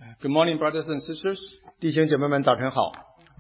Good morning, brothers and sisters. 弟兄姐妹们，早晨好。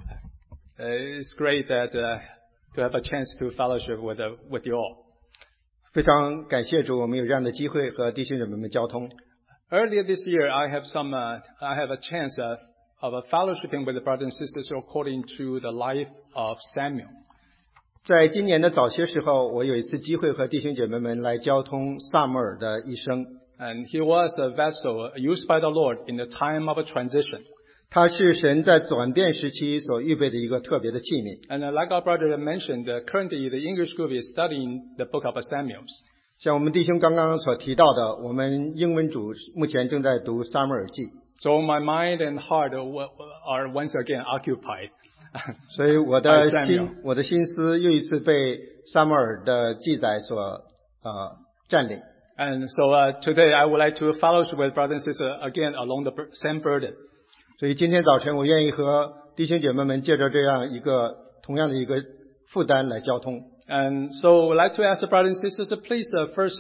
It's great that to have a chance to fellowship with you all. 非常感谢主，我们有这样的机会和弟兄姐妹们交通。 Earlier this year, I have a chance of fellowshipping with the brothers and sisters according to the life of Samuel. 在今年的早些时候，我有一次机会和弟兄姐妹们来交通撒母耳的一生。 And he was a vessel used by the Lord in the time of a transition. 他是神在转变时期所预备的一个特别的器皿。 And like our brother mentioned, currently the English group is studying the book of Samuel. 像我们弟兄刚刚所提到的，我们英文组目前正在读撒母耳记。 So my mind and heart are once again occupied. 所以我的心思又一次被撒母耳的记载所占领。 And so today I would like to fellowship with brothers and sisters again along the same burden. 所以今天早晨我愿意和弟兄姐妹们借着这样一个同样的一个负担来交通。 And so I'd like to ask the brothers and sisters to please first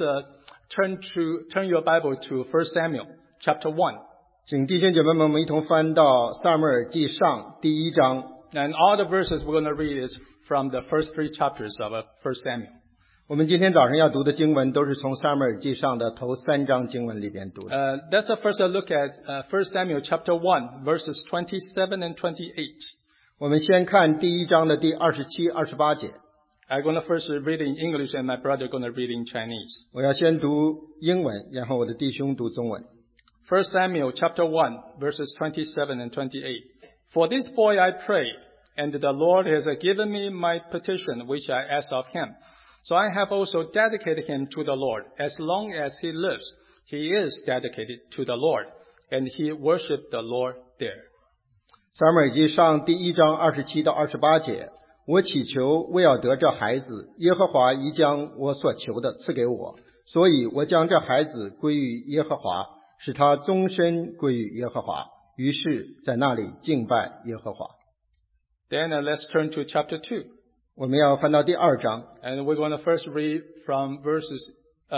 turn your Bible to 1 Samuel chapter 1. 请弟兄姐妹们我们一同翻到撒母耳记上第1章。 And all the verses we're going to read is from the first 3 chapters of 1 Samuel. 我们今天早上要读的经文都是从撒母耳记上的头3章经文里边读的。 Let's first look at 1 Samuel chapter 1 verses 27 and 28. 我们先看第1章的第27、28节。 I'm going to first read in English and my brother going to read in Chinese. 我要先读英文，然后我的弟兄读中文。 1 Samuel chapter 1 verses 27 and 28. For this boy I pray, and the Lord has given me my petition which I asked of him. So I have also dedicated him to the Lord. As long as he lives, he is dedicated to the Lord, and he worshiped the Lord there. 撒母耳记上第1章27到28节，我祈求为要得这孩子，耶和华已将我所求的赐给我，所以我将这孩子归于耶和华，使他终身归于耶和华。于是在那里敬拜耶和华。 Then let's turn to chapter 2. 我们要翻到第2章。 And we're going to first read from verses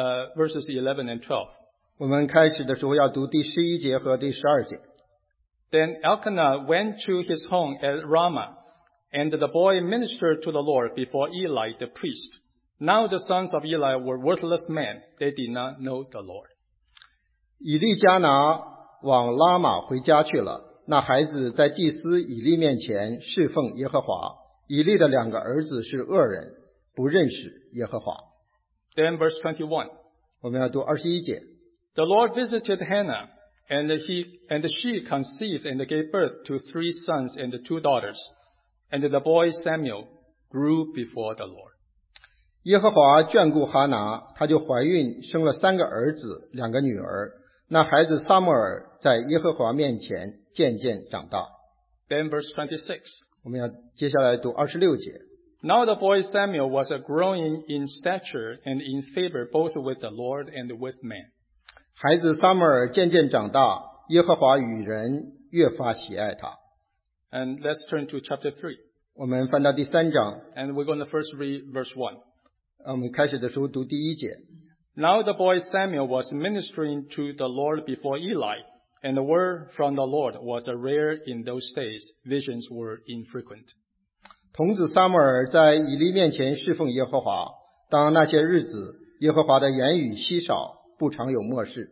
11 and 12. 我们开始的时候要读第11节和第12节。 Then Elkanah went to his home at Ramah, and the boy ministered to the Lord before Eli the priest. Now the sons of Eli were worthless men. They did not know the Lord. 以利加拿往拉玛回家去了，那孩子在祭司以利面前侍奉耶和华。以利的2个儿子是恶人，不认识耶和华。 Then verse 21. 我们要读21节。 The Lord visited Hannah, and she conceived and gave birth to 3 sons and 2 daughters. And the boy Samuel grew before the Lord. 耶和华眷顾哈拿，她就怀孕，生了3个儿子，2个女儿。那孩子撒母耳在耶和华面前渐渐长大。 Then verse 26. 我们要接下来读26节。 Now the boy Samuel was growing in stature and in favor both with the Lord and with man. 孩子撒母耳渐渐长大，耶和华与人越发喜爱他。 And let's turn to chapter 3. 我们翻到第3章。 And we're going to first read verse 1. 我们开始的时候读第1节。 Now the boy Samuel was ministering to the Lord before Eli, and the word from the Lord was rare in those days. Visions were infrequent. 童子撒母耳在以利面前侍奉耶和华，当那些日子，耶和华的言语稀少，不常有默示。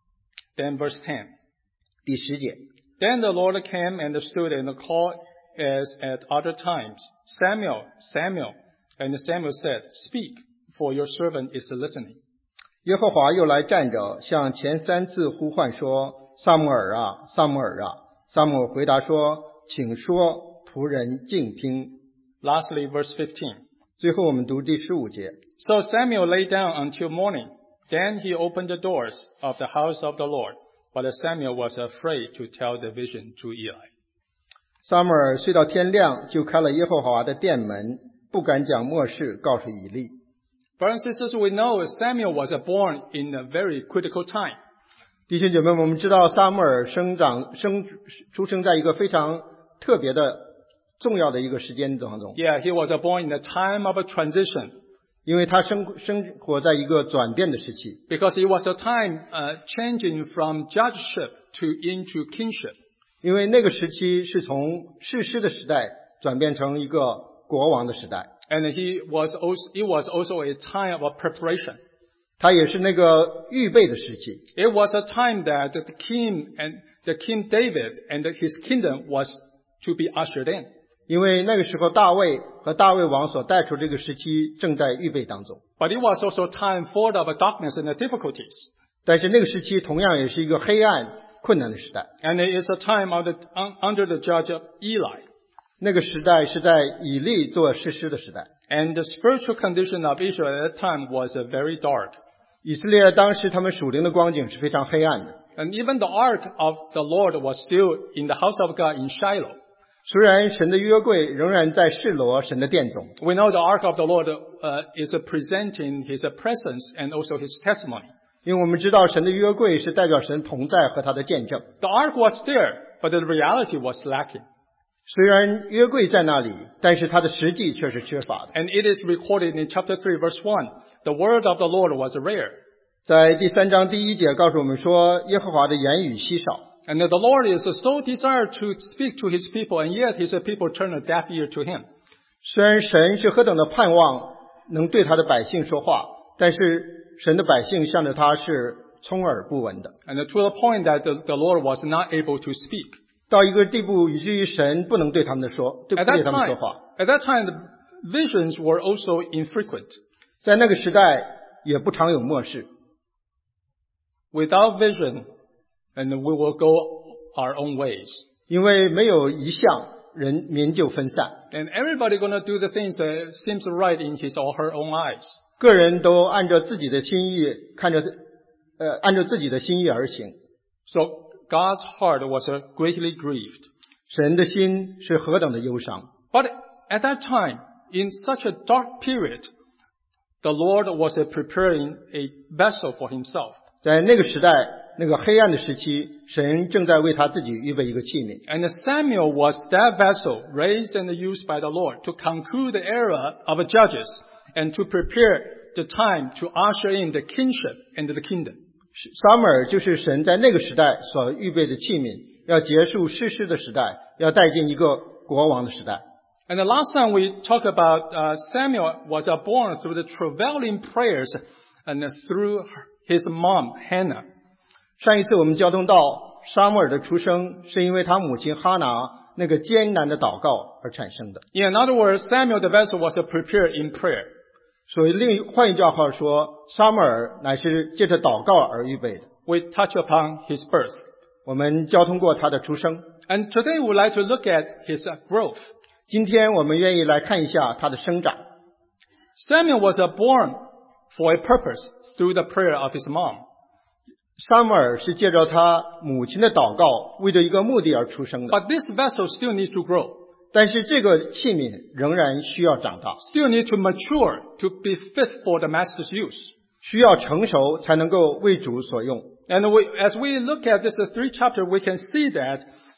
Then verse 10. 第10节。 Then the Lord came and stood and called as at other times, Samuel, Samuel. And Samuel said, Speak, for your servant is listening. 耶和华又来站着，向前3次呼唤说：撒母耳啊，撒母耳啊！撒母耳回答说：请说，仆人静听。 Lastly, verse 15. 最后我们读第15节。 So Samuel lay down until morning. Then he opened the doors of the house of the Lord. But Samuel was afraid to tell the vision to Eli. 撒母耳睡到天亮，就开了耶和华的殿门，不敢将默示告诉以利。 Brothers and sisters, we know Samuel was born in a very critical time. 弟兄姐妹们，我们知道撒母耳出生在一个非常特别的重要的一个时间当中。 Yeah, he was born in a time of a transition. 因为他生活在一个转变的时期。 Because it was a time changing from judgeship into kingship. 因为那个时期是从士师的时代转变成一个国王的时代， And it was also a time of preparation. 它也是那个预备的时期。 It was a time that the King David and his kingdom was to be ushered in. 因为那个时候大卫和大卫王所带出这个时期正在预备当中， But it was also a time full of darkness and difficulties. 但是那个时期同样也是一个黑暗困难的时代。 And it is a time under the judge of Eli. 那个时代是在以利做士师的时代。 And the spiritual condition of Israel at that time was very dark. 以色列当时他们属灵的光景是非常黑暗的。 And even the ark of the Lord was still in the house of God in Shiloh. 虽然神的约柜仍然在示罗神的殿中， We know the ark of the Lord is presenting his presence and also his testimony. 因为我们知道神的约柜是代表神同在和他的见证。 The ark was there, but the reality was lacking. 虽然约柜在那里，但是它的实际却是缺乏的。 And it is recorded in chapter 3 verse 1. The word of the Lord was rare. 在第3章第1节告诉我们说，耶和华的言语稀少。 And the Lord is so desired to speak to his people, and yet his people turn a deaf ear to him. 虽然神是何等的盼望能对他的百姓说话，但是神的百姓向着他是充耳不闻的。 And to the point that the Lord was not able to speak. 到一个地步，以至于神不能对他们说话。 At that time, the visions were also infrequent. 在那个时代，也不常有默示。 Without vision, and we will go our own ways. 因为没有一项，民就分散。 And everybody gonna do the things that seems right in his or her own eyes. 个人都按照自己的心意按照自己的心意而行。 So God's heart was greatly grieved. 神的心是何等的忧伤。 But at that time, in such a dark period, the Lord was preparing a vessel for himself. 在那个时代，那个黑暗的时期，神正在为他自己预备一个器皿。 And Samuel was that vessel raised and used by the Lord to conclude the era of judges and to prepare the time to usher in the kingship and the kingdom. 撒母耳就是神在那个时代所预备的器皿，要结束士师的时代，要带进一个国王的时代。 And the last time we talked about Samuel was born through the travailing prayers and through his mom, Hannah. 上一次我们交通到撒母耳的出生是因为他母亲哈拿那个艰难的祷告而产生的。 In other words, Samuel the vessel was prepared in prayer. 所以换一句话说，撒母耳乃是借着祷告而预备的。 We touch upon his birth. 我们交通过他的出生。 And today we would like to look at his growth. 今天我们愿意来看一下他的生长。 Samuel was born for a purpose through the prayer of his mom. 撒母耳是借着他母亲的祷告，为着一个目的而出生的。 But this vessel still needs to grow. 但是这个器皿仍然需要长大， Still need to mature to be fit for the master's use. 需要成熟才能够为主所用。 And as we look at this 3 chapter, we can see that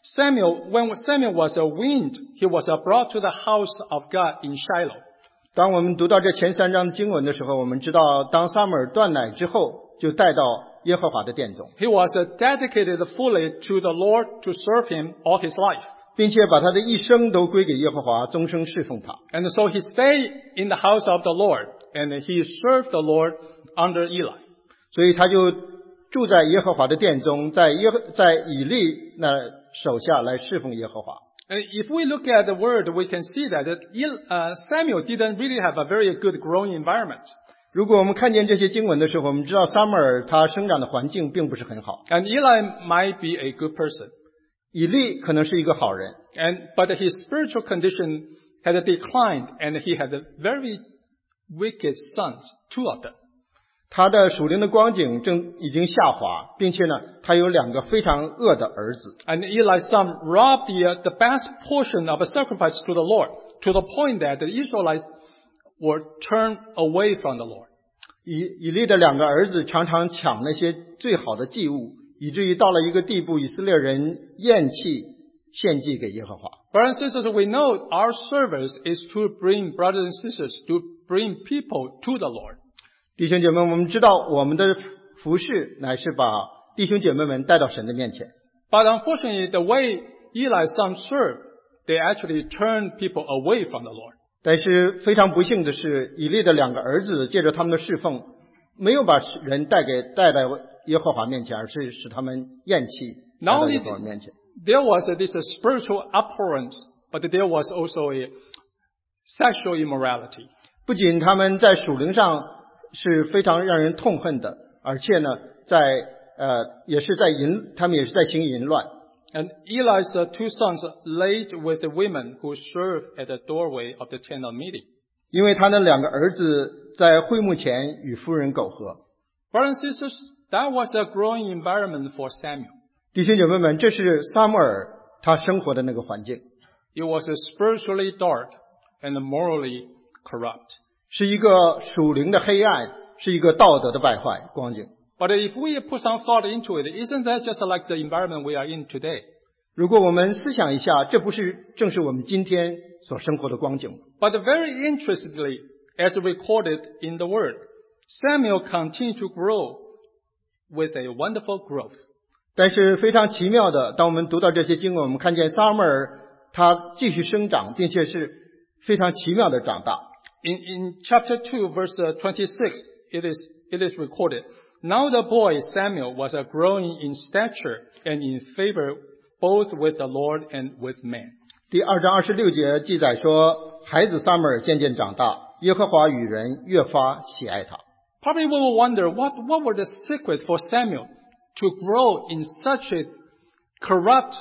when Samuel was weaned, he was brought to the house of God in Shiloh. 当我们读到这前3章的经文的时候，我们知道当撒母耳断奶之后，就带到耶和华的殿中， He was dedicated fully to the Lord to serve him all his life. 并且把他的一生都归给耶和华，终生侍奉他。 And so he stayed in the house of the Lord, and he served the Lord under Eli. 所以他就住在耶和华的殿中，在以利那手下来侍奉耶和华。 And if we look at the word, we can see that Samuel didn't really have a very good growing environment. 如果我们看见这些经文的时候，我们知道撒母耳他生长的环境并不是很好。 And Eli might be a good person. 以利可能是一个好人， But his spiritual condition had declined, and he had very wicked sons, 2 of them. 他的属灵的光景已经下滑，并且呢，他有2个非常恶的儿子。 And Eli's son robbed the best portion of a sacrifice to the Lord, to the point that the Israelites were turned away from the Lord. 以利的2个儿子常常抢那些最好的祭物，以至于到了一个地步，以色列人厌弃献祭给耶和华。 Brothers and sisters, we know our service is to bring brothers and sisters, to bring people to the Lord. 弟兄姐妹，我们知道我们的服事乃是把弟兄姐妹们带到神的面前。 But unfortunately, the way Eli's sons served, they actually turned people away from the Lord. 但是非常不幸的是，以利的2个儿子借着他们的侍奉，没有把人带到耶和华面前，而是使他们厌弃来 Not 到 only 耶和华面前。 there was this spiritual abhorrence, but there was also a sexual immorality. 不仅他们在属灵上是非常让人痛恨的，而且呢，他们也是在行淫乱。 And Eli's two sons laid with the women who served at the doorway of the tent of meeting. 因为他那2个儿子在会幕前与妇人苟合。 Brothers and sisters, that was a growing environment for Samuel. 弟兄姐妹们，这是撒母耳他生活的那个环境， It was spiritually dark and morally corrupt. 是一个属灵的黑暗，是一个道德的败坏光景。 But if we put some thought into it, isn't that just like the environment we are in today? 如果我们思想一下，这不是正是我们今天所生活的光景吗？ But very interestingly, as recorded in the Word, Samuel continued to grow with a wonderful growth. 但是非常奇妙的，当我们读到这些经文，我们看见撒母耳他继续生长，并且是非常奇妙的长大。 In chapter 2, verse 26, it is recorded, Now the boy Samuel was growing in stature and in favor both with the Lord and with men. 第2章26节记载说，孩子撒母耳渐渐长大，耶和华与人越发喜爱他。 Probably we will wonder, what were the secrets for Samuel to grow in such a corrupt,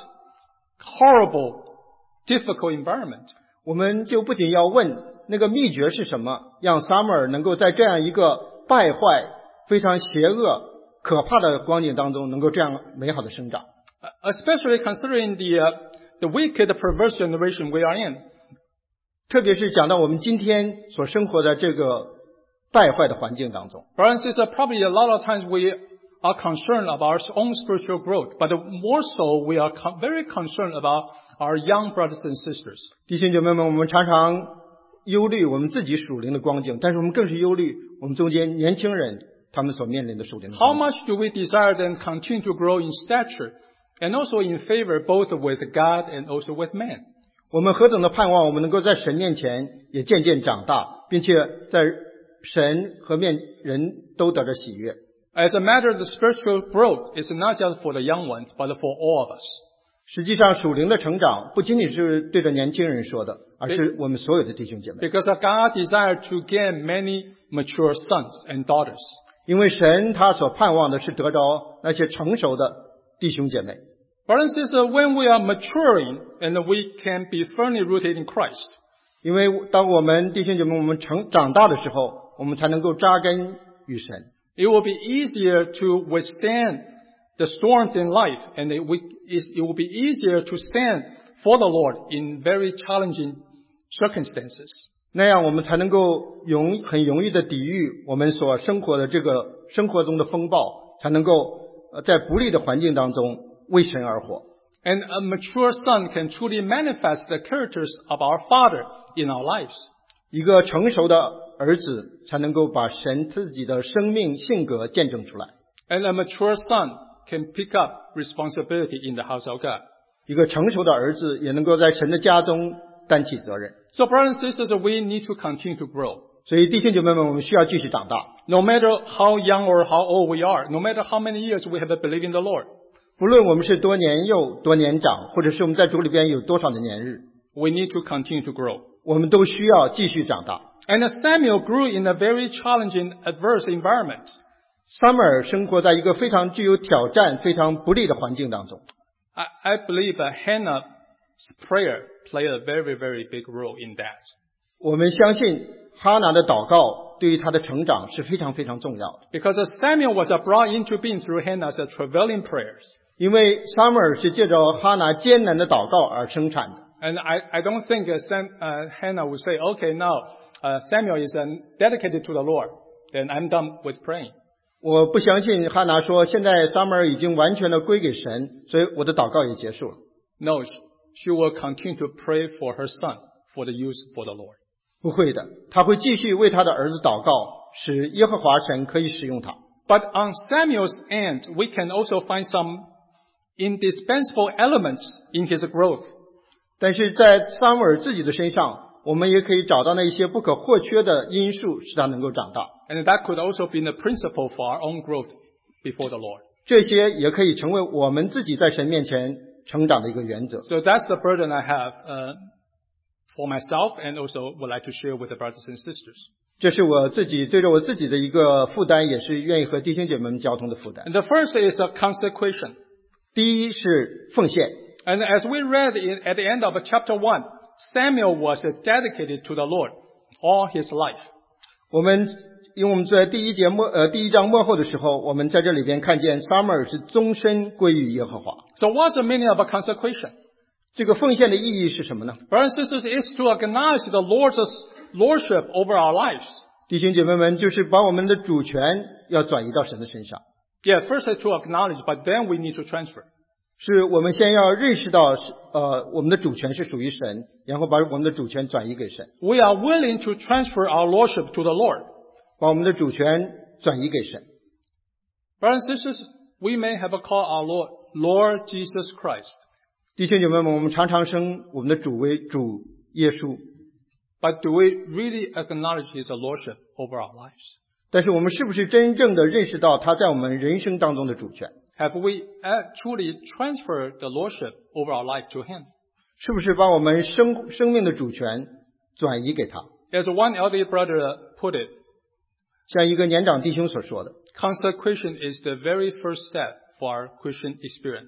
horrible, difficult environment? 我们就不仅要问那个秘诀是什么，让撒母耳能够在这样一个败坏、非常邪恶、可怕的光景当中，能够这样美好的生长。 Especially considering the wicked, perverse generation we are in. 特别是讲到我们今天所生活的这个败坏的环境当中。 Brothers and sisters, probably a lot of times we are concerned about our own spiritual growth, but more so we are very concerned about our young brothers and sisters. 弟兄姐妹们，我们常常忧虑我们自己属灵的光景，但是我们更是忧虑我们中间年轻人他们所面临的属灵的 How 光景。 much do we desire them continue to grow in stature and also in favor both with God and also with man? 我们何等的盼望我们能够在神面前也渐渐长大，并且在神和人都得着喜悦。 As a matter of the spiritual growth, it's not just for the young ones, but for all of us. 实际上属灵的成长不仅仅是对着年轻人说的，而是我们所有的弟兄姐妹。 Because God desired to gain many mature sons and daughters. 因为神他所盼望的是得着那些成熟的弟兄姐妹。 Brothers and sisters, when we are maturing and we can be firmly rooted in Christ, 因为当我们弟兄姐妹我们长大的时候，我们才能够扎根于神。 it will be easier to withstand the storms in life, and it will be easier to stand for the Lord in very challenging circumstances. 那样我们才能够很容易的抵御我们所生活的这个生活中的风暴，才能够在不利的环境当中为神而活。 And a mature son can truly manifest the characters of our Father in our lives. 一个成熟的儿子才能够把神自己的生命性格见证出来。 And a mature son can pick up responsibility in the house of God. 一个成熟的儿子也能够在神的家中担起责任。 So brothers and sisters, we need to continue to grow. 所以弟兄姐妹们，我们需要继续长大。 No matter how young or how old we are, no matter how many years we have believed in the Lord, 不论我们是多年幼、多年长，或者是我们在主里边有多少的年日， we need to continue to grow. 我们都需要继续长大。 And Samuel grew in a very challenging, adverse environment. 撒母耳生活在一个非常具有挑战、非常不利的环境当中。 I believe that Hannah's prayer played a very, very big role in that. 我们相信哈拿的祷告对于他的成长是非常非常重要的， Because Samuel was brought into being through Hannah's travailing prayers. 因为撒母耳是借着哈拿艰难的祷告而生产的。 And I don't think Hannah would say, okay, now Samuel is dedicated to the Lord, then I'm done with praying. 我不相信哈拿说，现在撒母耳已经完全的归给神，所以我的祷告也结束了。 No, she will continue to pray for her son for the use for the Lord. 不会的，他会继续为他的儿子祷告，使耶和华神可以使用他。 But on Samuel's end, we can also find some indispensable elements in his growth. 但是在撒母耳自己的身上，我们也可以找到那一些不可或缺的因素，使他能够长大。 And that could also be the principle for our own growth before the Lord. 这些也可以成为我们自己在神面前成长的一个原则。 So that's the burden I have for myself and also would like to share with the brothers and sisters. 这是我自己对着我自己的一个负担，也是愿意和弟兄姐妹们交通的负担。 And the first is a consecration. 第一是奉献。 And as we read at the end of chapter 1, Samuel was dedicated to the Lord all his life. 因为我们在第一章末后的时候，我们在这里边看见撒母耳是终身归于耶和华。 So what's the meaning of a consecration? 这个奉献的意义是什么呢？ Brothers and sisters, it's to acknowledge the Lord's lordship over our lives. 弟兄姐妹们，就是把我们的主权要转移到神的身上。 Yeah, first to acknowledge, but then we need to transfer. 是我们先要认识到我们的主权是属于神，然后把我们的主权转移给神。 We are willing to transfer our lordship to the Lord. 把我们的主权转移给神。 Brothers and sisters, we may have called our Lord, Lord Jesus Christ. 弟兄姐妹们，我们常常称我们的主为主耶稣。 But do we really acknowledge His lordship over our lives? 但是我们是不是真正的认识到他在我们人生当中的主权？ Have we truly transferred the lordship over our life to Him? 是不是把我们生命的主权转移给他？ As one elderly brother put it, 像一个年长弟兄所说的， consecration is the very first step for our Christian experience.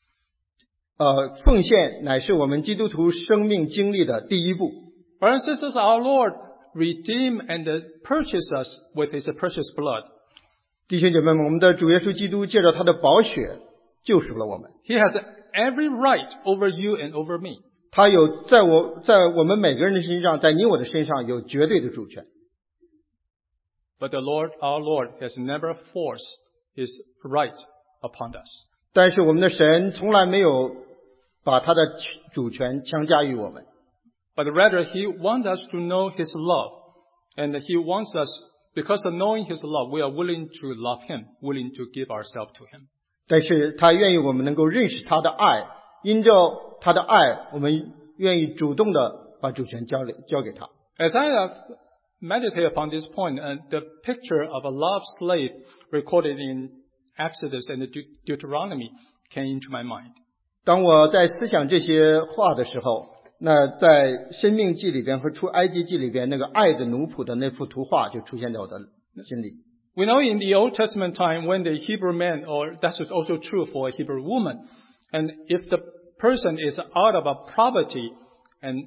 奉献乃是我们基督徒生命经历的第一步。 Brothers and sisters, our Lord redeemed and purchased us with His precious blood. 弟兄姐妹们，我们的主耶稣基督借着他的宝血救赎了我们。 He has every right over you and over me. 他有在我们每个人的身上，在你我的身上有绝对的主权。 But the Lord, our Lord, has never forced His right upon us. 但是我们的神从来没有把他的主权强加于我们。 But rather, He wants us to know His love. And He wants us, because of knowing His love, we are willing to love Him, willing to give ourselves to Him. 但是他愿意我们能够认识他的爱，因着他的爱，我们愿意主动的把主权交给他。 As I have meditated upon this point, the picture of a love slave recorded in Exodus and Deuteronomy came into my mind. 当我在思想这些话的时候，那在申命记里边和出埃及记里边那个爱的奴仆的那幅图画就出现在我的心里。 We know in the Old Testament time when the Hebrew man, or that's also true for a Hebrew woman, and if the person is out of a poverty and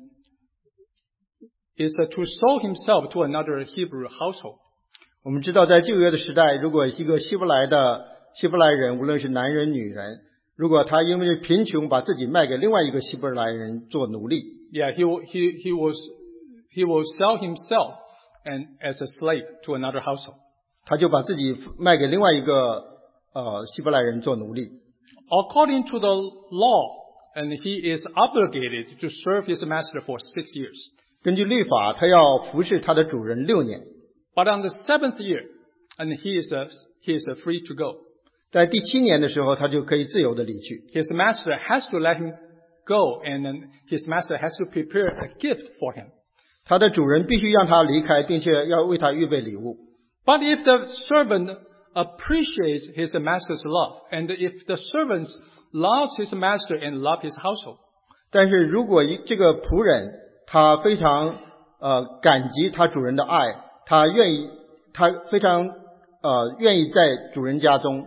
is to sold himself to another Hebrew household. 我们知道在旧约的时代，如果一个希伯来人，无论是男人女人，如果他因为贫穷把自己卖给另外一个希伯来人做奴隶， Yeah, he will sell himself and as a slave to another household. 他就把自己卖给另外一个希伯来人做奴隶。 According to the law, and he is obligated to serve his master for 6 years. 根据律法，他要服侍他的主人6年。 But on the 7th year, and he is free to go. 在第7年的时候，他就可以自由的离去。 His master has to let him go, and then his master has to prepare a gift for him. 他的主人必须让他离开，并且要为他预备礼物。 But if the servant appreciates his master's love, and if the servant loves his master and loves his household, 但是如果这个仆人他非常感激他主人的爱，他非常愿意在主人家中，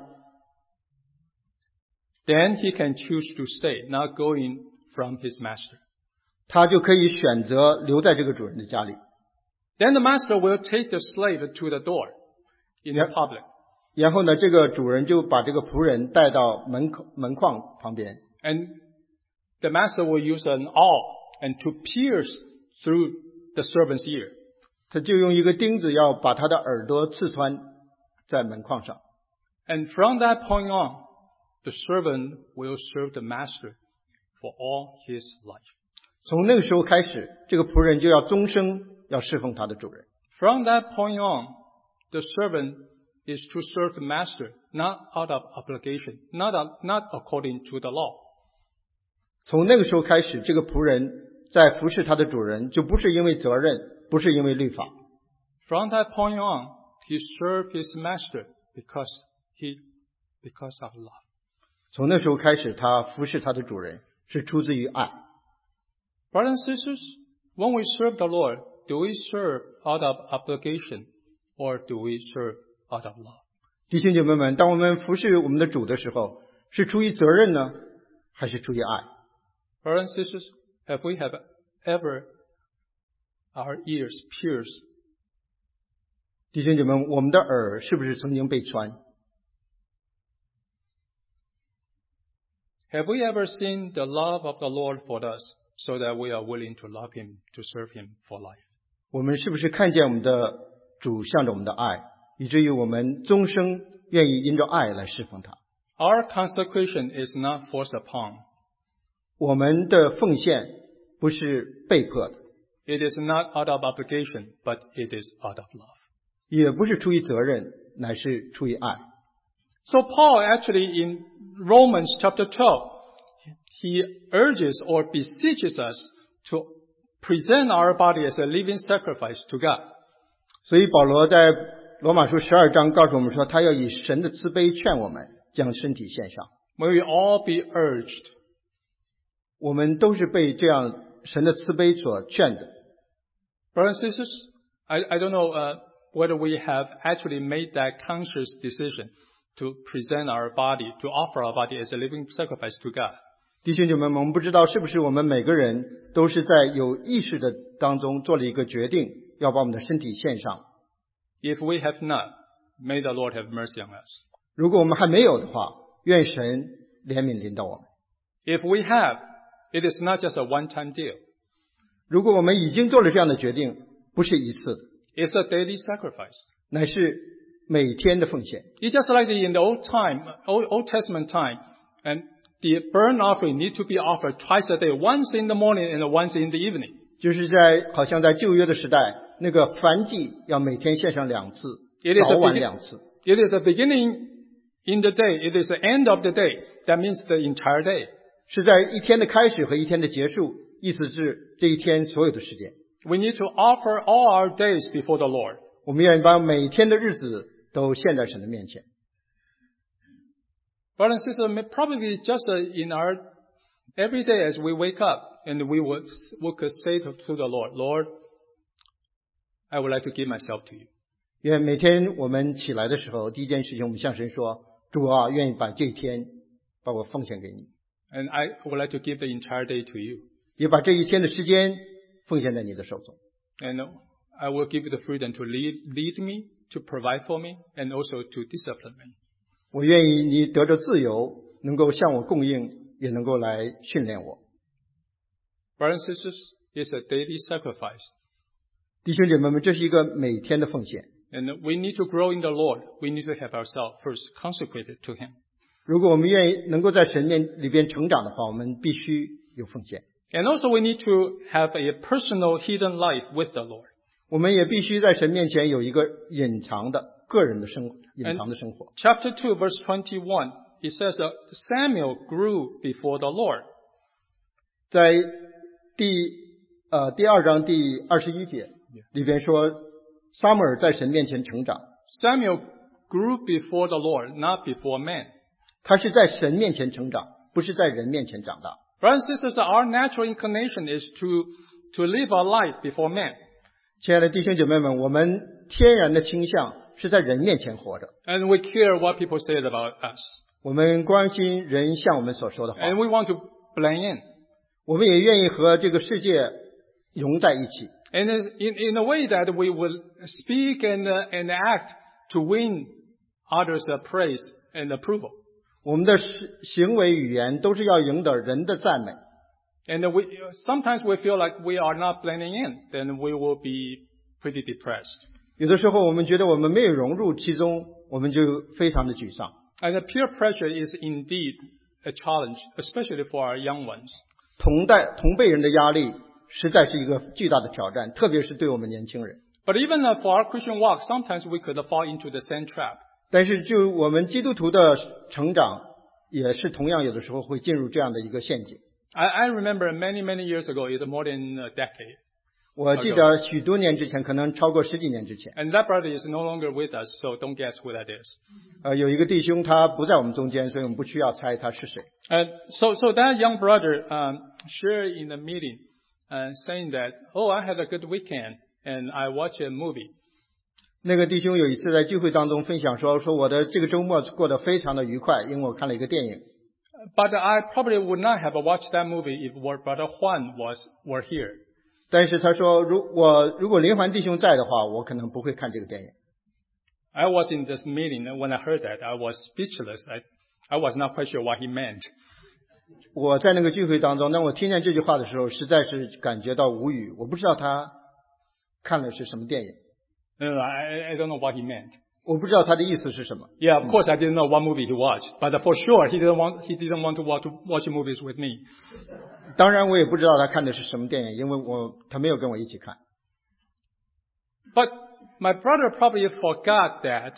then he can choose to stay, not going from his master. 他就可以选择留在这个主人的家里。 Then the master will take the slave to the door in the public. 然后呢，这个主人就把这个仆人带到门框旁边， And the master will use an awl and to pierce through the servant's ear. 他就用一个钉子要把他的耳朵刺穿在门框上。 And from that point on, the servant will serve the master for all his life. 从那个时候开始，这个仆人就要终生要侍奉他的主人。 From that point on, the servant is to serve the master, not out of obligation, not according to the law. 从那个时候开始，这个仆人在服侍他的主人，就不是因为责任，不是因为律法。 From that point on, he served his master because of love. 从那时候开始，他服侍他的主人是出自于爱。 Brothers and sisters, when we serve the Lord, do we serve out of obligation or do we serve out of love? 弟兄姐妹们，当我们服侍我们的主的时候，是出于责任呢，还是出于爱？ Brothers and sisters, have we ever our ears pierced? 弟兄姐妹，我们的耳是不是曾经被穿？ Have we ever seen the love of the Lord for us so that we are willing to love Him, to serve Him for life? 我们是不是看见我们的主向着我们的爱，以至于我们终生愿意因着爱来侍奉他？ Our consecration is not forced upon. 我们的奉献不是被迫的， It is not out of obligation, but it is out of love. 也不是出于责任，乃是出于爱。 So Paul actually in Romans chapter 12, he urges or beseeches us to present our body as a living sacrifice to God. 所以保罗在罗马书12章告诉我们说，他要以神的慈悲劝我们将身体献上。 May we all be urged. 我们都是被这样神的慈悲所劝的。 Brothers and sisters, I don't know whether we have actually made that conscious decision to present our body, to offer our body as a living sacrifice to God. 弟兄姐妹们，我们不知道是不是我们每个人都是在有意识的当中做了一个决定，要把我们的身体献上。 If we have not, may the Lord have mercy on us. 如果我们还没有的话，愿神怜悯临到我们。 If we have, it is not just a one-time deal. 如果我们已经做了这样的决定，不是一次的， It's a daily sacrifice. 乃是每天的奉献。 It's just like in the Old Testament time, and the burnt offering need to be offered twice a day, once in the morning and once in the evening. 就是好像在旧约的时代，那个燔祭要每天献上2次， It is 早晚2次。 It is a beginning in the day. It is the end of the day. That means the entire day. 是在一天的开始和一天的结束，意思是这一天所有的时间。 We need to offer all our days before the Lord. 我们愿意把每天的日子都献在神的面前。 Brothers and sisters, probably just in our every day as we wake up, and we could say to the Lord, Lord, I would like to give myself to you. 愿每天我们起来的时候，第一件事情我们向神说：主啊，愿意把这一天把我奉献给你， And I would like to give the entire day to you. 也把这一天的时间奉献在你的手中。 And I will give you the freedom to lead me, to provide for me, and also to discipline me. 我愿意你得着自由，能够向我供应，也能够来训练我。 Brothers and sisters, it's a daily sacrifice. 弟兄姐妹们，这是一个每天的奉献。 And we need to grow in the Lord. We need to have ourselves first consecrated to Him. 如果我们愿意能够在神里边成长的话，我们必须有奉献。 And also we need to have a personal hidden life with the Lord. 我们也必须在神面前有一个隐藏的个人的生活，隐藏的生活。 Chapter 2, verse 21, it says that Samuel grew before the Lord. 在第2章第21节里边说，撒母耳在神面前成长。 Samuel grew before the Lord, not before man. 他是在神面前成长，不是在人面前长大。 Brothers and sisters, our natural inclination is to live our life before man. 亲爱的弟兄姐妹们，我们天然的倾向是在人面前活着， And we care what people say about us. 我们关心人向我们所说的话， And we want to blend in. 我们也愿意和这个世界融在一起。 And in a way that we will speak and act to win others' praise and approval. 我们的行为语言都是要赢得人的赞美。 And sometimes we feel like we are not blending in, then we will be pretty depressed. 有的时候我们觉得我们没有融入其中，我们就非常的沮丧。 And the peer pressure is indeed a challenge, especially for our young ones. 同辈人的压力实在是一个巨大的挑战，特别是对我们年轻人。 But even for our Christian walk, sometimes we could fall into the same trap. 但是就我们基督徒的成长，也是同样有的时候会进入这样的一个陷阱。 I remember many years ago, it's more than a decade. 我记得许多年之前，可能超过10几年之前， And that brother is no longer with us, so don't guess who that is. 有一个弟兄他不在我们中间，所以我们不需要猜他是谁。 So that young brother shared in the meeting, saying that, oh, I had a good weekend and I watched a movie. 那个弟兄有一次在聚会当中分享说我的这个周末过得非常的愉快，因为我看了一个电影。 But I probably would not have watched that movie if Brother Juan were here. 但是他说，如果林环弟兄在的话，我可能不会看这个电影。 I was in this meeting, and when I heard that, I was speechless. I was not quite sure what he meant. 我在那个聚会当中，当我听见这句话的时候，实在是感觉到无语。我不知道他看的是什么电影。 I don't know what he meant. 我不知道他的意思是什么。 Yeah, of course I didn't know what movie he watched, but for sure he didn't want to watch movies with me. 当然我也不知道他看的是什么电影，因为他没有跟我一起看。 But my brother probably forgot that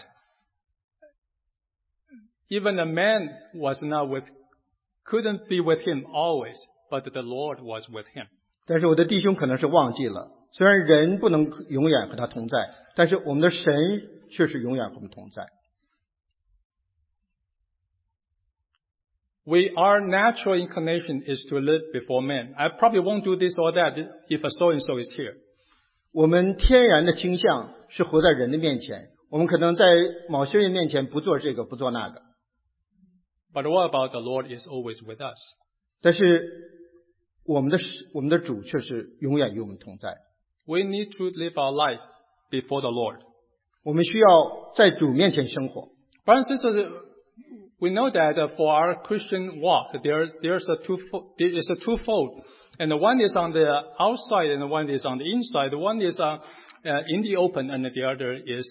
even the man couldn't be with him always, but the Lord was with him. 但是我的弟兄可能是忘记了，虽然人不能永远和他同在，但是我们的神却是永远和我们同在。 Our natural inclination is to live before men. I probably won't do this or that if a so-and-so is here. 我们天然的倾向是活在人的面前，我们可能在某些人面前不做这个，不做那个。 But what about the Lord is always with us? 但是我们的主却是永远与我们同在。 We need to live our life before the Lord. 我们需要在主面前生活。 Brothers and sisters, we know that for our Christian walk, it's a twofold. And one is on the outside and one is on the inside. One is in the open and the other is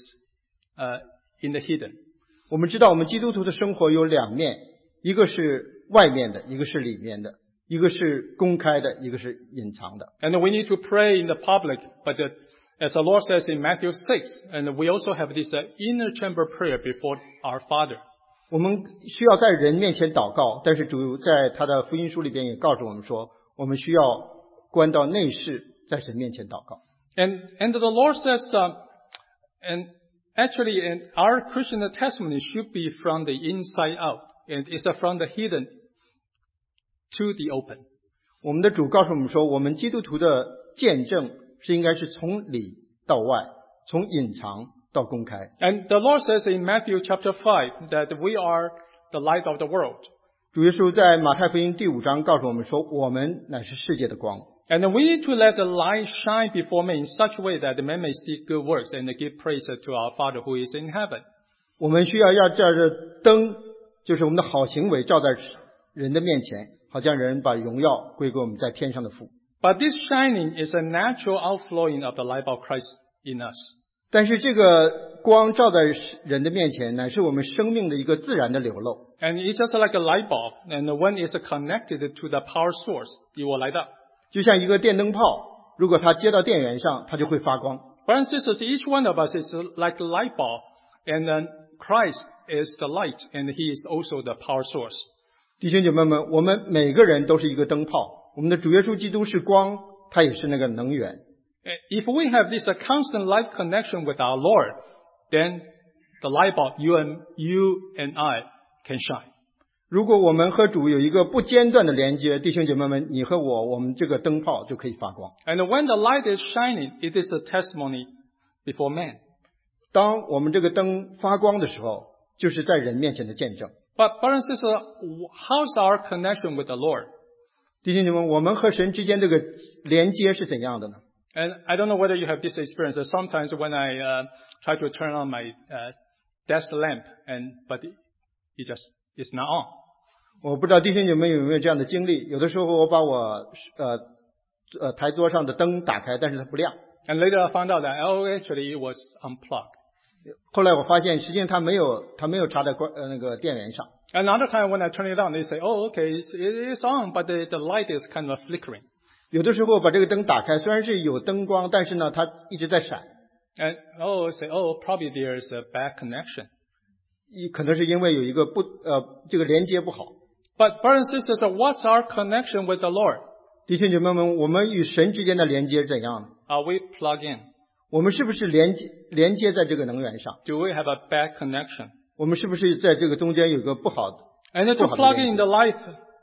in the hidden. 我们知道我们基督徒的生活有两面，一个是外面的，一个是里面的，一个是公开的，一个是隐藏的。 And we need to pray in the public, but as the Lord says in Matthew 6, and we also have this inner chamber prayer before our Father. 我们需要在人面前祷告，但是主在他的福音书里边也告诉我们说，我们需要关到内室，在神面前祷告。 And the Lord says, and actually, our Christian testimony should be from the inside out, and it's from the hidden to the open. 我们的主告诉我们说，我们基督徒的见证是应该是从里到外，从隐藏到公开。 And the Lord says in Matthew chapter 5 that we are the light of the world. 主耶稣在马太福音第5章告诉我们说，我们乃是世界的光。 And we need to let the light shine before men in such a way that men may see good works and give praise to our Father who is in heaven. 我们需要照着灯，就是我们的好行为照在人的面前，好将人把荣耀归给我们在天上的父。 But this shining is a natural outflowing of the life of Christ in us. 但是这个光照在人的面前，乃是我们生命的一个自然的流露。 And it's just like a light bulb, and when it's connected to the power source, it will light up. 就像一个电灯泡，如果它接到电源上，它就会发光。 Brothers and sisters, each one of us is like a light bulb, and then Christ is the light, and He is also the power source. 弟兄姐妹们，我们每个人都是一个灯泡，我们的主耶稣基督是光，他也是那个能源。 If we have this constant light connection with our Lord, then the light bulb, you and I, can shine. 如果我们和主有一个不间断的连接，弟兄姐妹们，你和我们这个灯泡就可以发光。 And when the light is shining, it is a testimony before man. 当我们这个灯发光的时候，就是在人面前的见证。 But brothers and sisters, how's our connection with the Lord? 弟兄姐妹们，我们和神之间这个连接是怎样的呢？ And I don't know whether you have this experience. Sometimes when I try to turn on my desk lamp, but it's not on. 我不知道弟兄姐妹有没有这样的经历？有的时候我把我台桌上的灯打开，但是它不亮。 And later I found out that actually it was unplugged. 后来我发现，实际上它没有插在那个电源上。 Another time when I turn it on, they say, "Oh, okay, it's on, but the light is kind of flickering." 有的时候把这个灯打开，虽然是有灯光，但是呢，它一直在闪。 And say, probably there's a bad connection. 可能是因为有一个这个连接不好。 But brothers and sisters, what's our connection with the Lord? 弟兄姐妹们，我们与神之间的连接怎样呢？ Are we plugged in? 我们是不是连接在这个能源上？ Do we have a bad connection? 我们是不是在这个中间有一个不好的？ And to plug in the life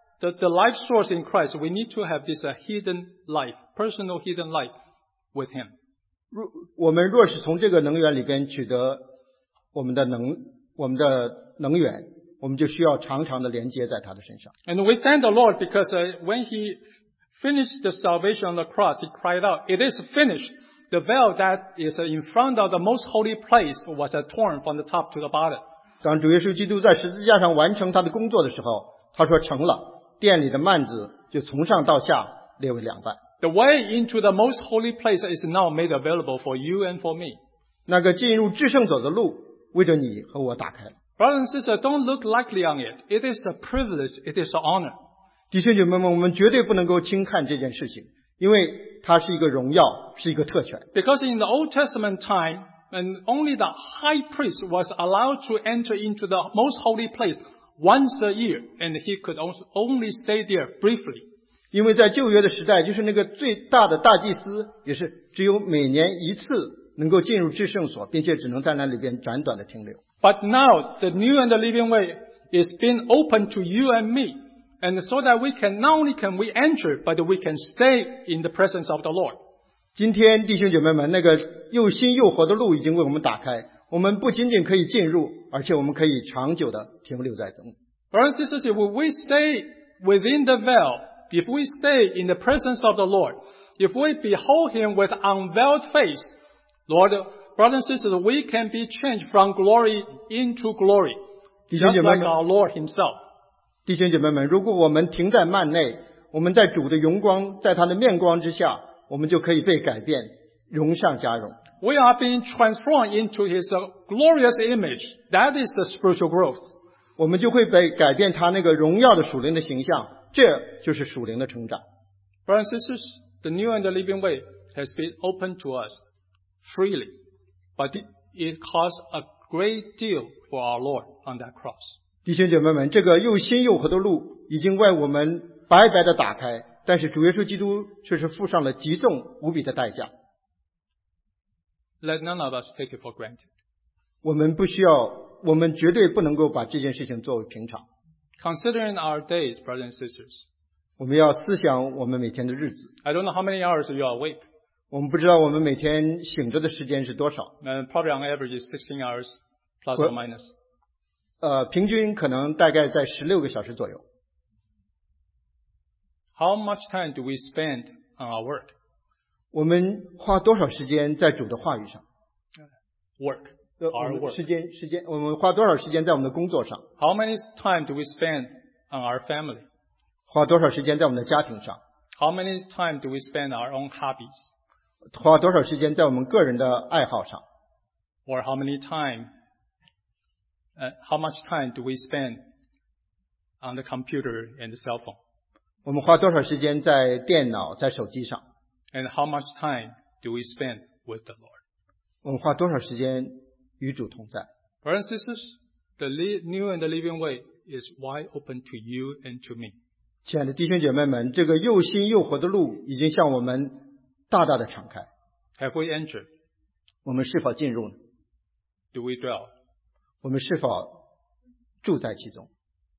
source in Christ, we need to have this hidden life, personal hidden life with Him. 我们若是从这个能源里边取得我们的能源，我们就需要常常的连接在他的身上。 And we thank the Lord because when He finished the salvation on the cross, He cried out, "It is finished." The veil that is in front of the most holy place was torn from the top to the bottom. 当主耶稣基督在十字架上完成他的工作的时候，他说成了，殿里的幔子就从上到下裂为两半。 The way into the most holy place is now made available for you and for me. 那个进入至圣所的路，为着你和我打开了。 Brothers and sisters, don't look lightly on it. It is a privilege. It is an honor. 弟兄姐妹们，我们绝对不能够轻看这件事情，因为它是一个荣耀，是一个特权。 Because in the Old Testament time, and only the high priest was allowed to enter into the most holy place once a year, and he could also only stay there briefly. 因为在旧约的时代，就是那个最大的大祭司，也是只有每年一次能够进入至圣所，并且只能在那里边短短的停留。 But now, the new and the living way is being opened to you and me. And so that we can, not only can we enter, but we can stay in the presence of the Lord. 今天弟兄姐妹们，那个又新又活的路已经为我们打开，我们不仅仅可以进入，而且我们可以长久的停留在中。 Brothers and sisters, if we stay within the veil, if we stay in the presence of the Lord, if we behold Him with unveiled face, Lord, brothers and sisters, we can be changed from glory into glory, just like our Lord Himself. 弟兄姐妹们，如果我们停在幔内，我们在主的荣光，在他的面光之下，我们就可以被改变，荣上加荣。 We are being transformed into His glorious image. That is the spiritual growth. 我们就会被改变他那个荣耀的属灵的形象，这就是属灵的成长。 Brothers and sisters, the new and the living way has been opened to us freely, but it costs a great deal for our Lord on that cross. 弟兄姐妹们，这个又新又活的路已经为我们白白的打开，但是主耶稣基督却是付上了极重无比的代价。 Let none of us take it for granted. 我们绝对不能够把这件事情作为平常。 Considering our days, brothers and sisters, 我们要思想我们每天的日子。 I don't know how many hours you are awake. 我们不知道我们每天醒着的时间是多少。 Probably on average is 16 hours, plus or minus. 平均可能大概在16个小时左右。 How much time do we spend on our work? 我们花多少时间在主的话语上？ Work. Our work. 我们花多少时间在我们的工作上？ How many time do we spend on our family? 花多少时间在我们的家庭上？ How many time do we spend on our own hobbies? 花多少时间在我们个人的爱好上？ Or how much time do we spend on the computer and the cell phone? 我们花多少时间在电脑、在手机上？ And how much time do we spend with the Lord? 我们花多少时间与主同在？ Brothers and sisters, the new and the living way is wide open to you and to me. 亲爱的弟兄姐妹们，这个又新又活的路已经向我们大大的敞开。 Have we entered? 我们是否进入呢？ Do we dwell? 我们是否住在其中？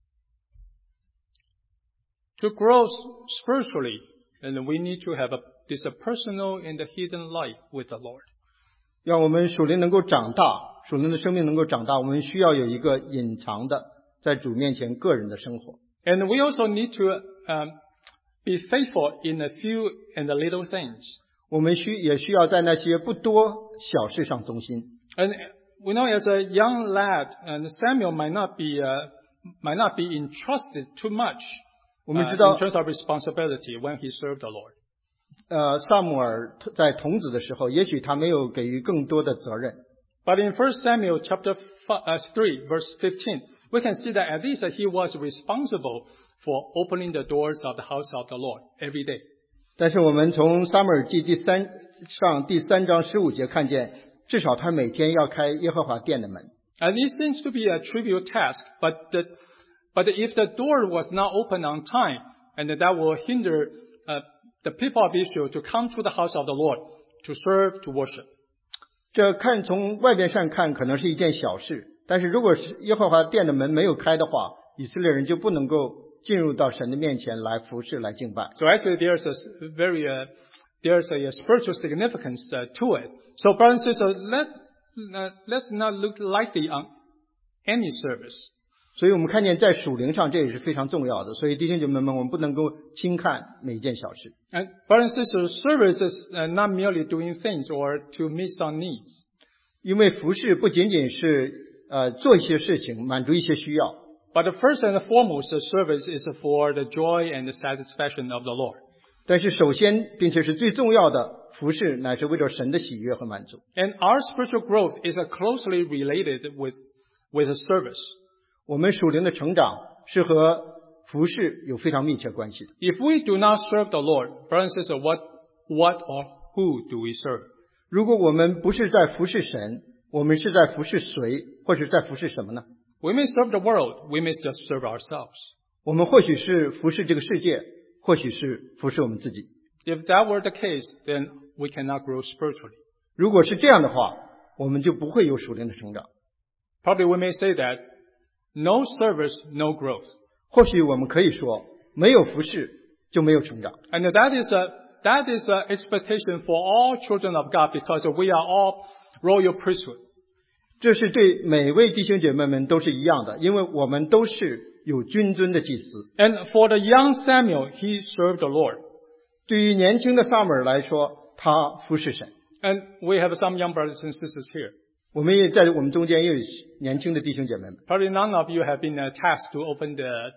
To grow spiritually, and we need to have this personal and hidden life with the Lord. 让我们属灵能够长大，属灵的生命能够长大，我们需要有一个隐藏的在主面前个人的生活。 And we also need to be faithful in a few and the little things. 我们也需要在那些不多小事上忠心。 And we know as a young lad, and Samuel might not be entrusted too much 我们知道 in terms of responsibility when he served the Lord. 撒母耳在童子的时候，也许他没有给予更多的责任。 But in 1 Samuel chapter 3, verse 15, we can see that at least he was responsible for opening the doors of the house of the Lord every day. 但是我们从撒母耳记第3章15节看见，至少他每天要开耶和华殿的门。 And it seems to be a trivial task, but if the door was not open on time, and that will hinder the people of Israel to come to the house of the Lord to serve, to worship. 这从外边上看可能是一件小事，但是如果是耶和华殿的门没有开的话，以色列人就不能够进入到神的面前来服侍、来敬拜。 So actually there's a spiritual significance to it. So brothers and sisters, let's not look lightly on any service. 所以我们看见在属灵上这也是非常重要的，所以弟兄姐妹们，我们不能够轻看每一件小事。 And brothers and sisters, service is not merely doing things or to meet some needs. 因为服侍不仅仅是做一些事情，满足一些需要。 But the first and foremost, the service is for the joy and the satisfaction of the Lord. 但是首先并且是最重要的，服侍乃是为着神的喜悦和满足。 And our spiritual growth is closely related with the service. 我们属灵的成长是和服侍有非常密切关系的。 If we do not serve the Lord, brothers and sisters, what or who do we serve? 如果我们不是在服侍神，我们是在服侍谁，或者在服侍什么呢？ We may serve the world, we may just serve ourselves. 我们或许是服侍这个世界，或许是服侍我们自己。 If that were the case, then we cannot grow spiritually. 如果是这样的话，我们就不会有属灵的成长。 Probably we may say that no service, no growth. 或许我们可以说，没有服侍就没有成长。 And that is an expectation for all children of God because we are all royal priesthood. 这是对每位弟兄姐妹们都是一样的，因为我们都是有君尊的祭司。 And for the young Samuel, he served the Lord. 对于年轻的撒母耳来说，他服侍神。 And we have some young brothers and sisters here. 我们也在我们中间也有年轻的弟兄姐妹们。 Probably none of you have been tasked to open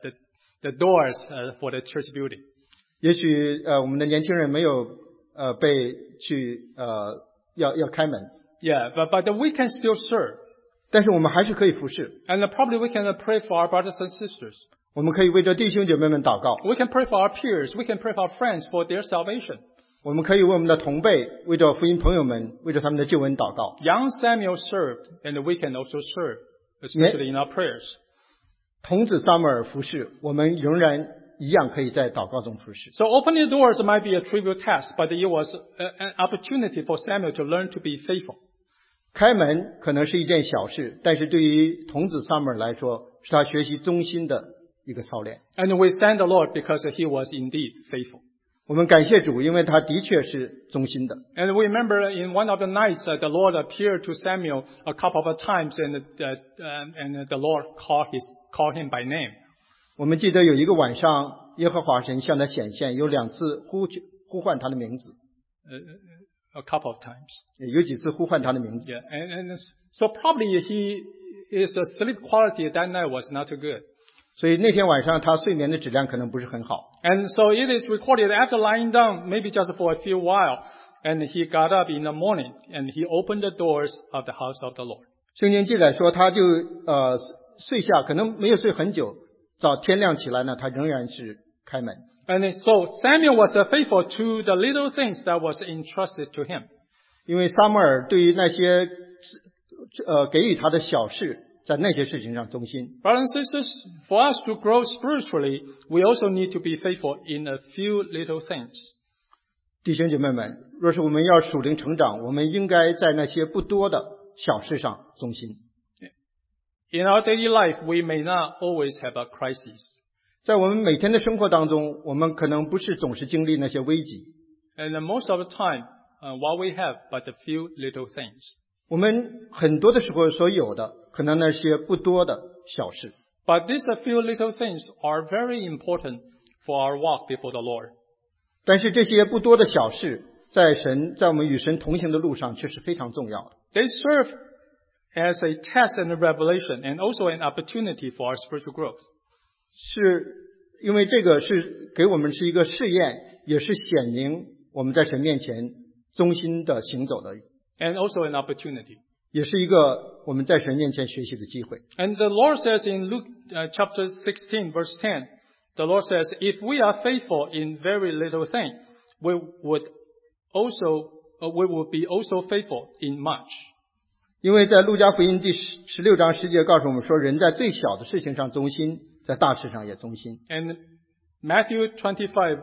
the doors for the church building. 也许我们的年轻人没有被去要开门。 Yeah, but we can still serve. 但是我们还是可以服侍。 And probably we can pray for our brothers and sisters. 我们可以为着弟兄姐妹们祷告。 We can pray for our peers. We can pray for our friends for their salvation. 我们可以为我们的同辈，为着福音朋友们，为着他们的救恩祷告。 Young Samuel served, and we can also serve, especially in our prayers. 童子撒母耳服侍，我们仍然一样可以在祷告中服侍。 So opening the doors might be a trivial task, but it was an opportunity for Samuel to learn to be faithful. 开门可能是一件小事，但是对于童子撒母耳来说，是他学习忠心的一个操练。 And we thank the Lord because he was indeed faithful. 我们感谢主，因为他的确是忠心的。 And we remember in one of the nights the Lord appeared to Samuel a couple of times, and the Lord called him by name. 我们记得有一个晚上，耶和华神向他显现，有2次呼唤他的名字， A couple of times. 有几次呼唤他的名字。 Yeah, and so probably his sleep quality that night was not too good. 所以那天晚上他睡眠的质量可能不是很好。 And so it is recorded after lying down, maybe just for a few while, and he got up in the morning and he opened the doors of the house of the Lord. 圣经记载说，他就睡下，可能没有睡很久，早天亮起来呢，他仍然是开门。 And so Samuel was faithful to the little things that was entrusted to him. 因为撒母耳对于那些给予他的小事，在那些事情上忠心。 Brothers and sisters, for us to grow spiritually, we also need to be faithful in a few little things. 弟兄姐妹们，若是我们要属灵成长，我们应该在那些不多的小事上忠心。 In our daily life, we may not always have a crisis. 在我们每天的生活当中，我们可能不是总是经历那些危急。 And most of the time, what we have but a few little things. 我们很多的时候所有的，可能那些不多的小事。 But these few little things are very important for our walk before the Lord. 但是这些不多的小事，在我们与神同行的路上却是非常重要的。 They serve as a test and a revelation and also an opportunity for our spiritual growth. 是因为这个是给我们是一个试验，也是显明我们在神面前忠心的行走的， And also an opportunity. 也是一个我们在神面前学习的机会。 And the Lord says in Luke chapter 16 verse 10, the Lord says, if we are faithful in very little thing, we would be also faithful in much. 因为在路加福音第16章10节告诉我们说，人在最小的事情上忠心，在大事上也忠心。 And Matthew 25,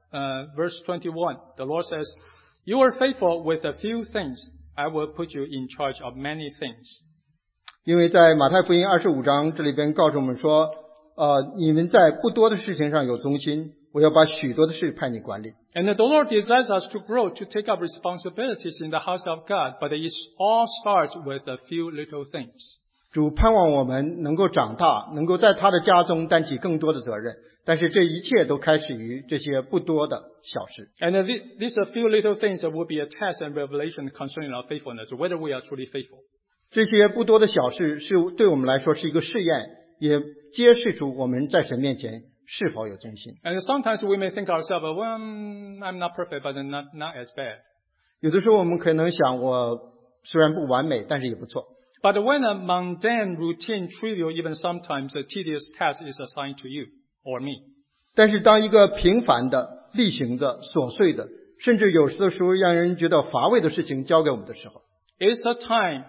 verse 21, the Lord says, "You are faithful with a few things. I will put you in charge of many things." 因为在马太福音25章这里边告诉我们说，你们在不多的事情上有忠心，我要把许多的事派你管理。 And the Lord desires us to grow, to take up responsibilities in the house of God, but it all starts with a few little things. 主盼望我们能够长大，能够在他的家中担起更多的责任，但是这一切都开始于这些不多的小事。 And these a few little things will be a test and revelation concerning our faithfulness, whether we are truly faithful. 这些不多的小事是对我们来说是一个试验，也揭示出我们在神面前是否有忠心。 And sometimes we may think ourselves, well, I'm not perfect, but not as bad. 有的时候我们可能想，我虽然不完美，但是也不错。 But when a mundane, routine, trivial, even sometimes a tedious task is assigned to you or me, 但是当一个平凡的、例行的、琐碎的，甚至有的时候让人觉得乏味的事情交给我们的时候， it's a time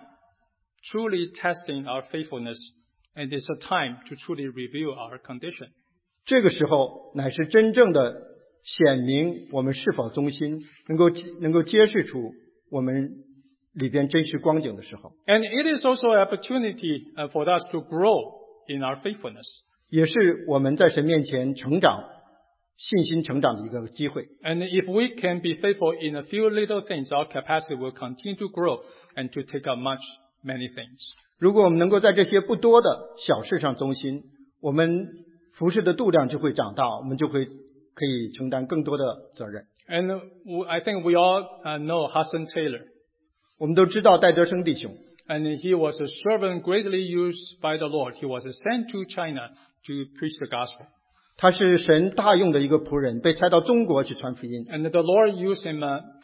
truly testing our faithfulness, and it's a time to truly review our condition. 这个时候乃是真正的显明我们是否忠心，能够揭示出我们里边真实光景的时候， And it is also an opportunity for us to grow in our faithfulness. 也是我们在神面前成长、信心成长的一个机会。 And if we can be faithful in a few little things, our capacity will continue to grow and to take up many things. 如果我们能够在这些不多的小事上忠心，我们服事的度量就会长大，我们就会可以承担更多的责任。 And I think we all know Hudson Taylor. 我们都知道戴德生弟兄， And he was a servant greatly used by the Lord. He was sent to China to preach the gospel. 他是神大用的一个仆人，被差到中国去传福音。 And the Lord used him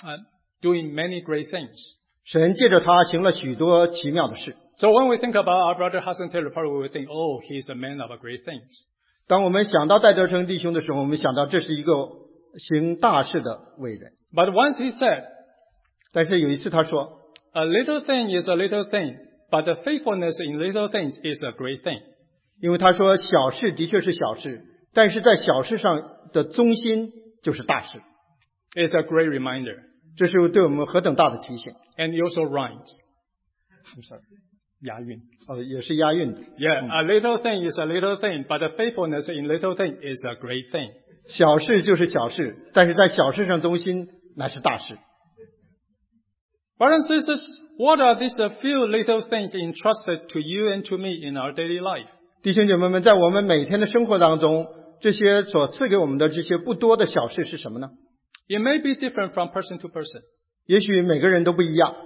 doing many great things. 神借着他行了许多奇妙的事。 So when we think about our brother Hudson Taylor, probably we will think, oh, he's a man of great things. 当我们想到戴德生弟兄的时候，我们想到这是一个行大事的伟人。 But once he said, 但是有一次他说， a little thing is a little thing, but the faithfulness in little things is a great thing. 因为他说小事的确是小事，但是在小事上的忠心就是大事。 It's a great reminder. 这是对我们何等大的提醒。 And it also rhymes. 押韵。 也是押韵的。 Yeah, a little thing is a little thing, but the faithfulness in little thing is a great thing. 小事就是小事，但是在小事上忠心乃是大事。 Brothers and sisters, what are these few little things entrusted to you and to me in our daily life? 弟兄姐妹们，在我们每天的生活当中，这些所赐给我们的这些不多的小事是什么呢？ It may be different from person to person. 也许每个人都不一样。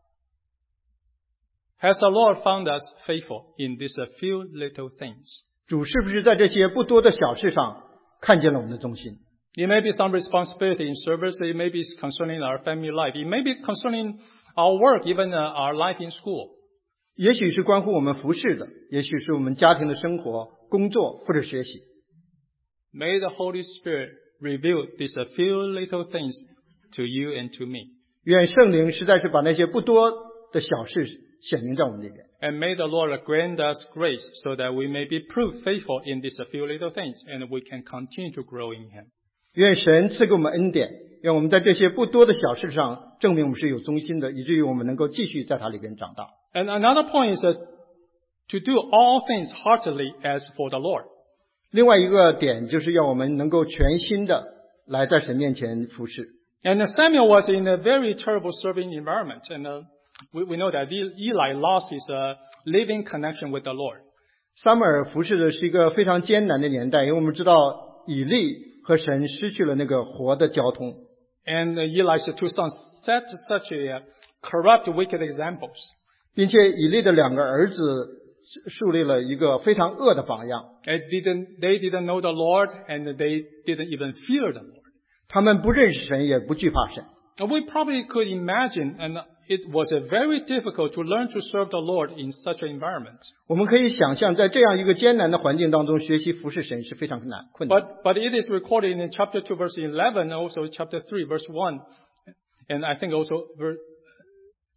Has the Lord found us faithful in these few little things? 主是不是在这些不多的小事上看见了我们的忠心？ It may be some responsibility in service. It may be concerning our family life. It may be concerning our work, even our life in school. 也许是关乎我们服侍的，也许是我们家庭的生活、工作或者学习。 May the Holy Spirit reveal these few little things to you and to me. 愿圣灵实在是把那些不多的小事显明在我们里面。 And may the Lord grant us grace so that we may be proved faithful in these few little things and we can continue to grow in Him. 愿神赐给我们恩典，愿我们在这些不多的小事上证明我们是有忠心的，以至于我们能够继续在它里边长大。 And another point is to do all things heartily as for the Lord. 另外一个点就是要我们能够全心的来在神面前服侍。 And Samuel was in a very terrible serving environment. And we know that Eli lost his living connection with the Lord. 撒母耳服侍的是一个非常艰难的年代，因为我们知道以利和神失去了那个活的交通。 And Eli's two sons set such corrupt, wicked examples. 并且以利的两个儿子树立了一个非常恶的榜样。 They didn't know the Lord, and they didn't even fear the Lord. 他们不认识神，也不惧怕神。 We probably could imagine, and it was very difficult to learn to serve the Lord in such an environment. 我们可以想象，在这样一个艰难的环境当中学习服侍神是非常困难。 But it is recorded in chapter 2, verse 11, also chapter 3, verse 1, and I think also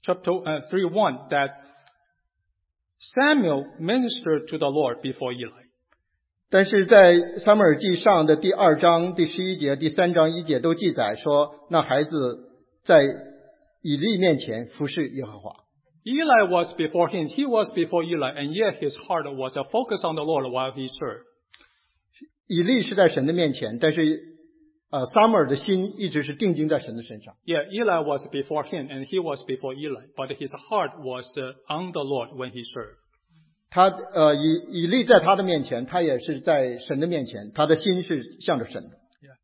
chapter 3:1 that Samuel ministered to the Lord before Eli. 但是在撒母耳记上的第2章第11节、第3章1节都记载说，那孩子在以利面前服侍耶和华。 Eli was before him, he was before Eli, and yet his heart was focused on the Lord while he served. 以利是在神的面前，但是撒母耳的心一直是定睛在神的身上。 Yeah, Eli was before him, and he was before Eli, but his heart was on the Lord when he served. 以利在他的面前，他也是在神的面前，他的心是向着神的。 Yeah.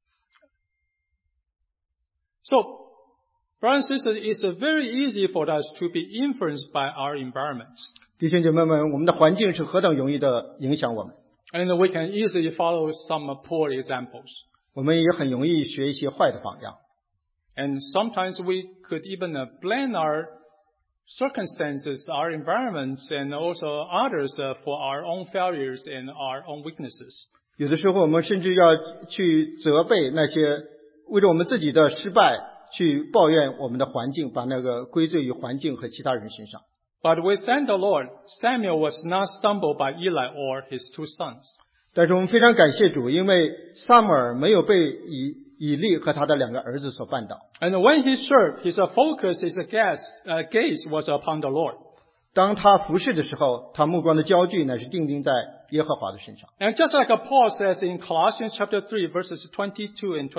So, brothers and sisters, it's very easy for us to be influenced by our environments. 弟兄姐妹们，我们的环境是何等容易的影响我们。 And we can easily follow some poor examples. 我们也很容易学一些坏的榜样。 And sometimes we could even blame our circumstances, our environments, and also others for our own failures and our own weaknesses. 有的时候我们甚至要去责备那些为着我们自己的失败去抱怨我们的环境，把那个归罪于环境和其他人身上。 But we thank the Lord, Samuel was not stumbled by Eli or his 2 sons. 但是我们非常感谢主，因为撒母耳没有被以利和他的2个儿子所绊倒。 And when he served, his focus, his gaze was upon the Lord. 当他服侍的时候，他目光的焦距乃是定睛在耶和华的身上。 And just like Paul says in Colossians chapter 3, verses 22 and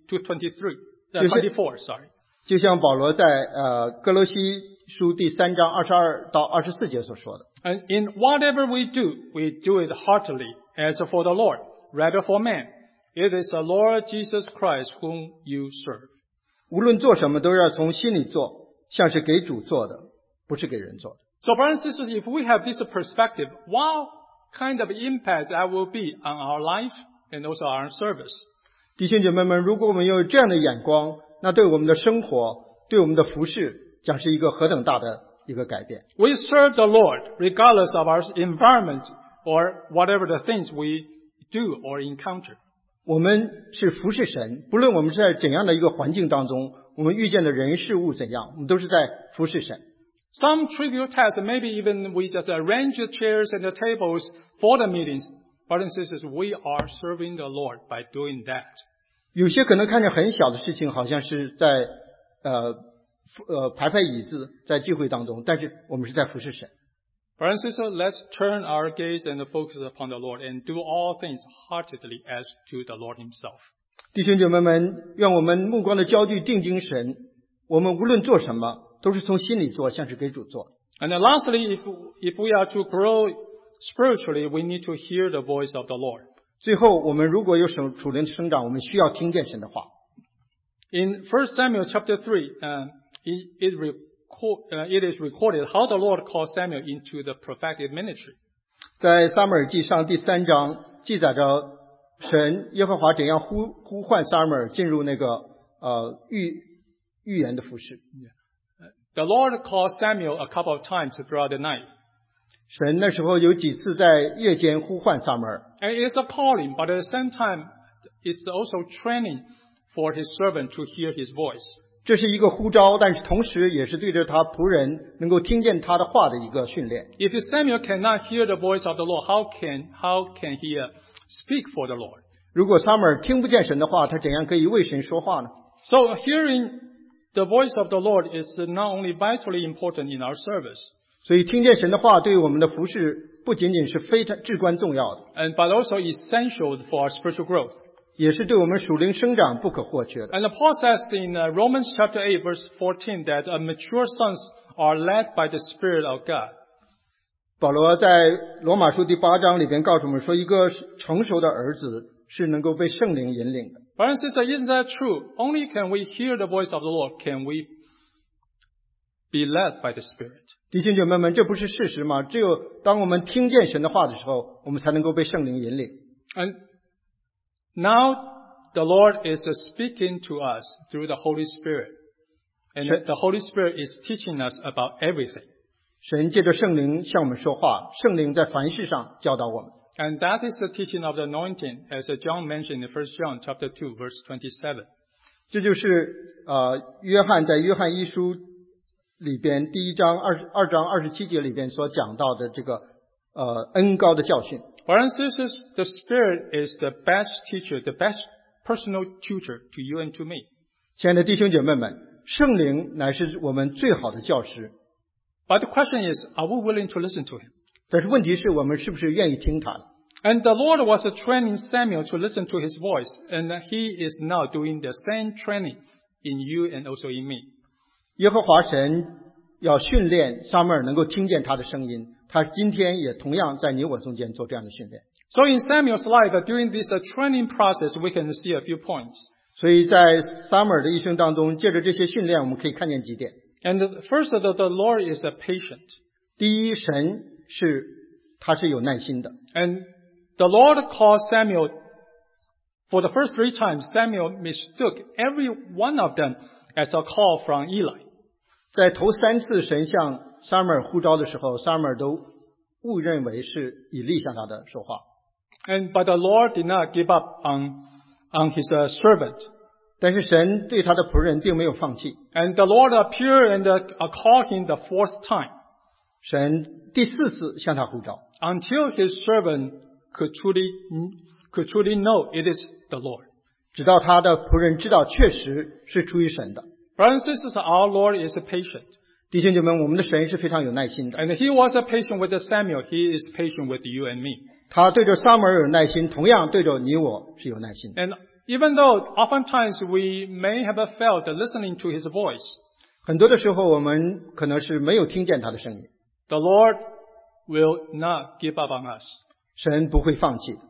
24, sorry. 就像保罗在哥罗西书第3章22到24节所说的。 And in whatever we do it heartily, as for the Lord, rather for man. It is the Lord Jesus Christ whom you serve. 无论做什么都要从心里做，像是给主做的，不是给人做的。 So, brothers and sisters, if we have this perspective, what kind of impact that will be on our life and also our service? 弟兄姐妹们，如果我们有这样的眼光，那对我们的生活，对我们的服事，将是一个何等大的一个改变。 We serve the Lord regardless of our environment or whatever the things we do or encounter. 我们是服侍神，不论我们是在怎样的一个环境当中，我们遇见的人事物怎样，我们都是在服侍神。 Some trivial tasks, maybe even we just arrange the chairs and the tables for the meetings. Brothers and sisters, we are serving the Lord by doing that. 有些可能看着很小的事情，好像是在排椅子在聚会当中，但是我们是在服侍神。 Brothers and sisters, let's turn our gaze and focus upon the Lord and do all things heartedly as to the Lord himself. 弟兄姐妹们，愿我们目光的焦距定睛神，我们无论做什么，都是从心里做，像是给主做。 And then lastly, if we are to grow spiritually, we need to hear the voice of the Lord. 最后，我们如果有属灵的生长，我们需要听见神的话。 In 1 Samuel chapter 3, it is recorded how the Lord called Samuel into the prophetic ministry. 在撒母耳记上第3章记载着神耶和华怎样呼唤撒母耳进入那个预言的服事。 The Lord called Samuel a couple of times throughout the night. 神那时候有几次在夜间呼唤撒母耳。 And it's a calling, but at the same time, it's also training for his servant to hear his voice. 这是一个呼召，但是同时也是对着他仆人能够听见他的话的一个训练。 If Samuel cannot hear the voice of the Lord, how can he speak for the Lord? 如果撒母耳听不见神的话，他怎样可以为神说话呢？ So hearing the voice of the Lord is not only vitally important in our service, 所以听见神的话对于我们的服事不仅仅是非常至关重要的， but also essential for our spiritual growth. 也是对我们属灵生长不可或缺的。 And Paul says in Romans chapter 8 verse 14 that mature sons are led by the Spirit of God. 保罗在罗马书第8章里边告诉我们说，一个成熟的儿子是能够被圣灵引领的。 Brothers and sisters, isn't that true? Only can we hear the voice of the Lord, can we be led by the Spirit. 弟兄姐妹们，这不是事实吗？只有当我们听见神的话的时候，我们才能够被圣灵引领。 And now the Lord is speaking to us through the Holy Spirit. And the Holy Spirit is teaching us about everything. 神借着圣灵向我们说话，圣灵在凡事上教导我们。 And that is the teaching of the anointing, as John mentioned in 1 John chapter 2, verse 27. 这就是约翰在约翰一书里边第1章2章27节里边所讲到的这个恩高的教训。 Brothers and sisters, the Spirit is the best teacher, the best personal tutor to you and to me. 亲爱的弟兄姐妹们，圣灵乃是我们最好的教师。 But the question is, are we willing to listen to him? 但是问题是我们是不是愿意听他的？ And the Lord was training Samuel to listen to his voice, and he is now doing the same training in you and also in me. 耶和华神要训练撒母耳能够听见他的声音，他今天也同样在你我中间做这样的训练。 So in Samuel's life, during this training process, we can see a few points. 所以在撒母耳的一生当中，借着这些训练，我们可以看见几点。 And first, the Lord is a patient. 第一，神他是有耐心的。 And the Lord called Samuel, for the first 3 times, Samuel mistook every one of them as a call from Eli. 在头3次神向撒母耳呼召的时候，撒母耳都误认为是以利向他的说话。 But the Lord did not give up on his servant. 但是神对他的仆人并没有放弃。 And the Lord appeared and called him the 4th time. 神第4次向他呼召， Until his servant could truly know it is the Lord. 直到他的仆人知道确实是出于神的。 Brothers and sisters, our Lord is patient. 弟兄姐妹，我们的神是非常有耐心的。 And he was patient with Samuel. He is patient with you and me. 他对着撒母耳有耐心，同样对着你我是有耐心的。 And even though oftentimes we may have failed listening to his voice, 很多的时候我们可能是没有听见他的声音， the Lord will not give up on us. 神不会放弃的。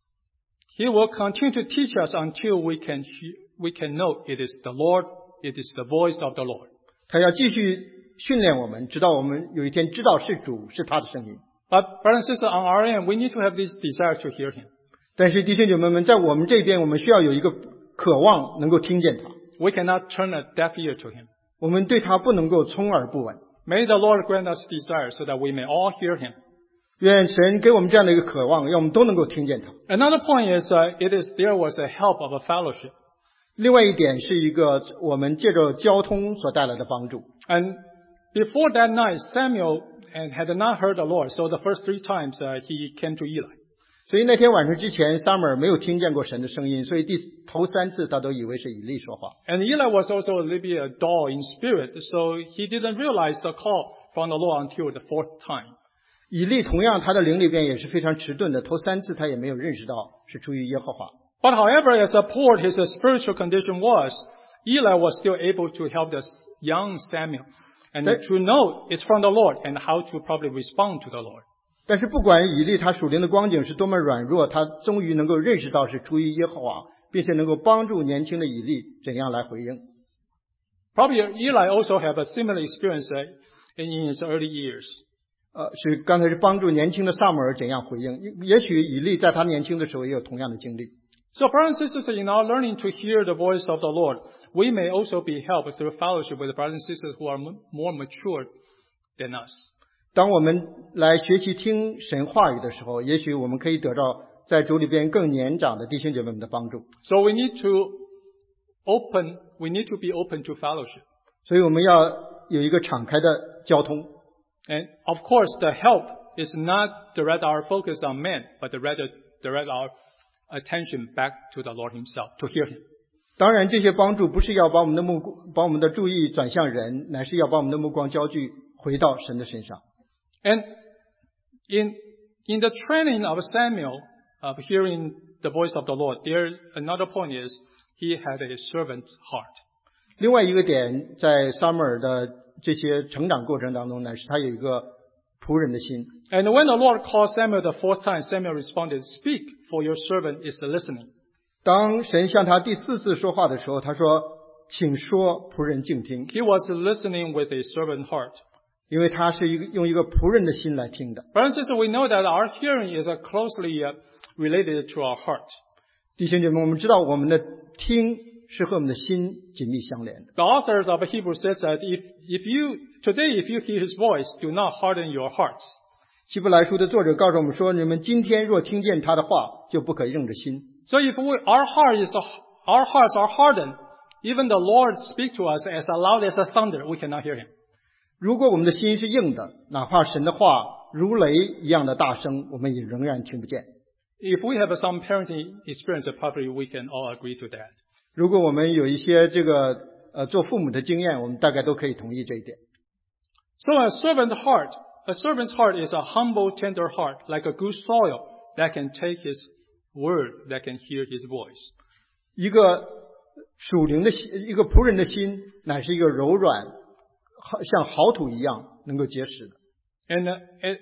He will continue to teach us until we can know it is the Lord, it is the voice of the Lord. 他要继续训练我们，直到我们有一天知道是主，是他的声音。 But brothers and sisters, on our end, we need to have this desire to hear him. 但是弟兄姐妹们，在我们这边，我们需要有一个渴望能够听见他。 We cannot turn a deaf ear to him. 我们对他不能够充耳不闻。 May the Lord grant us desire so that we may all hear him. 愿神给我们这样的一个渴望，让我们都能够听见他。 Another point is, there was a help of a fellowship. 另外一点是一个我们借着交通所带来的帮助。 And before that night, Samuel had not heard the Lord, so the first 3 times he came to Eli. 所以那天晚上之前，撒母耳没有听见过神的声音，所以头3次他都以为是以利说话。 And Eli was also a little bit dull in spirit, so he didn't realize the call from the Lord until the 4th time. 以利同样他的灵里边也是非常迟钝的，头3次他也没有认识到是出于耶和华。 But however, as poor his spiritual condition was, Eli was still able to help the young Samuel and to know it's from the Lord and how to probably respond to the Lord. 但是不管以利他属灵的光景是多么软弱，他终于能够认识到是出于耶和华，并且能够帮助年轻的以利怎样来回应。 Probably Eli also have a similar experience in his early years. 是刚才是帮助年轻的撒母耳怎样回应，也许以利在他年轻的时候也有同样的经历。 So brothers and sisters, in our learning to hear the voice of the Lord, we may also be helped through fellowship with brothers and sisters who are more mature than us. 当我们来学习听神话语的时候，也许我们可以得到在主里边更年长的弟兄姐妹们的帮助。 So we need to be open to fellowship. 所以我们要有一个敞开的交通。 And of course, the help is not direct our focus on men, but rather direct our attention back to the Lord himself, to hear him. 当然，这些帮助不是要把我们的注意转向人，乃是要把我们的目光焦距回到神的身上。 And in the training of Samuel of hearing the voice of the Lord, another point is he had a servant's heart. 另外一个点，在撒母耳的这些成长过程当中呢，是他有一个仆人的心。 And when the Lord called Samuel the 4th time, Samuel responded, "Speak, for your servant is listening." 当神向他第4次说话的时候，他说：“请说，仆人静听。” He was listening with a servant heart. 因为他是用一个仆人的心来听的。 Brothers and sisters, we know that our hearing is closely related to our heart. 弟兄姐妹，我们知道我们的听是和我们的心紧密相连的。 The authors of Hebrews says that if you hear his voice, do not harden your hearts. 希伯来书的作者告诉我们说：“你们今天若听见他的话，就不可硬着心。” So if our hearts are hardened, even the Lord speak to us as loud as a thunder, we cannot hear him. 如果我们的心是硬的，哪怕神的话如雷一样的大声，我们也仍然听不见。 If we have some parenting experience, probably we can all agree to that. 如果我们有一些做父母的经验，我们大概都可以同意这一点。 So a servant's heart is a humble, tender heart, like a good soil that can take his word, that can hear his voice. 一个属灵的心，一个仆人的心，乃是一个柔软，像好土一样能够结实的。 And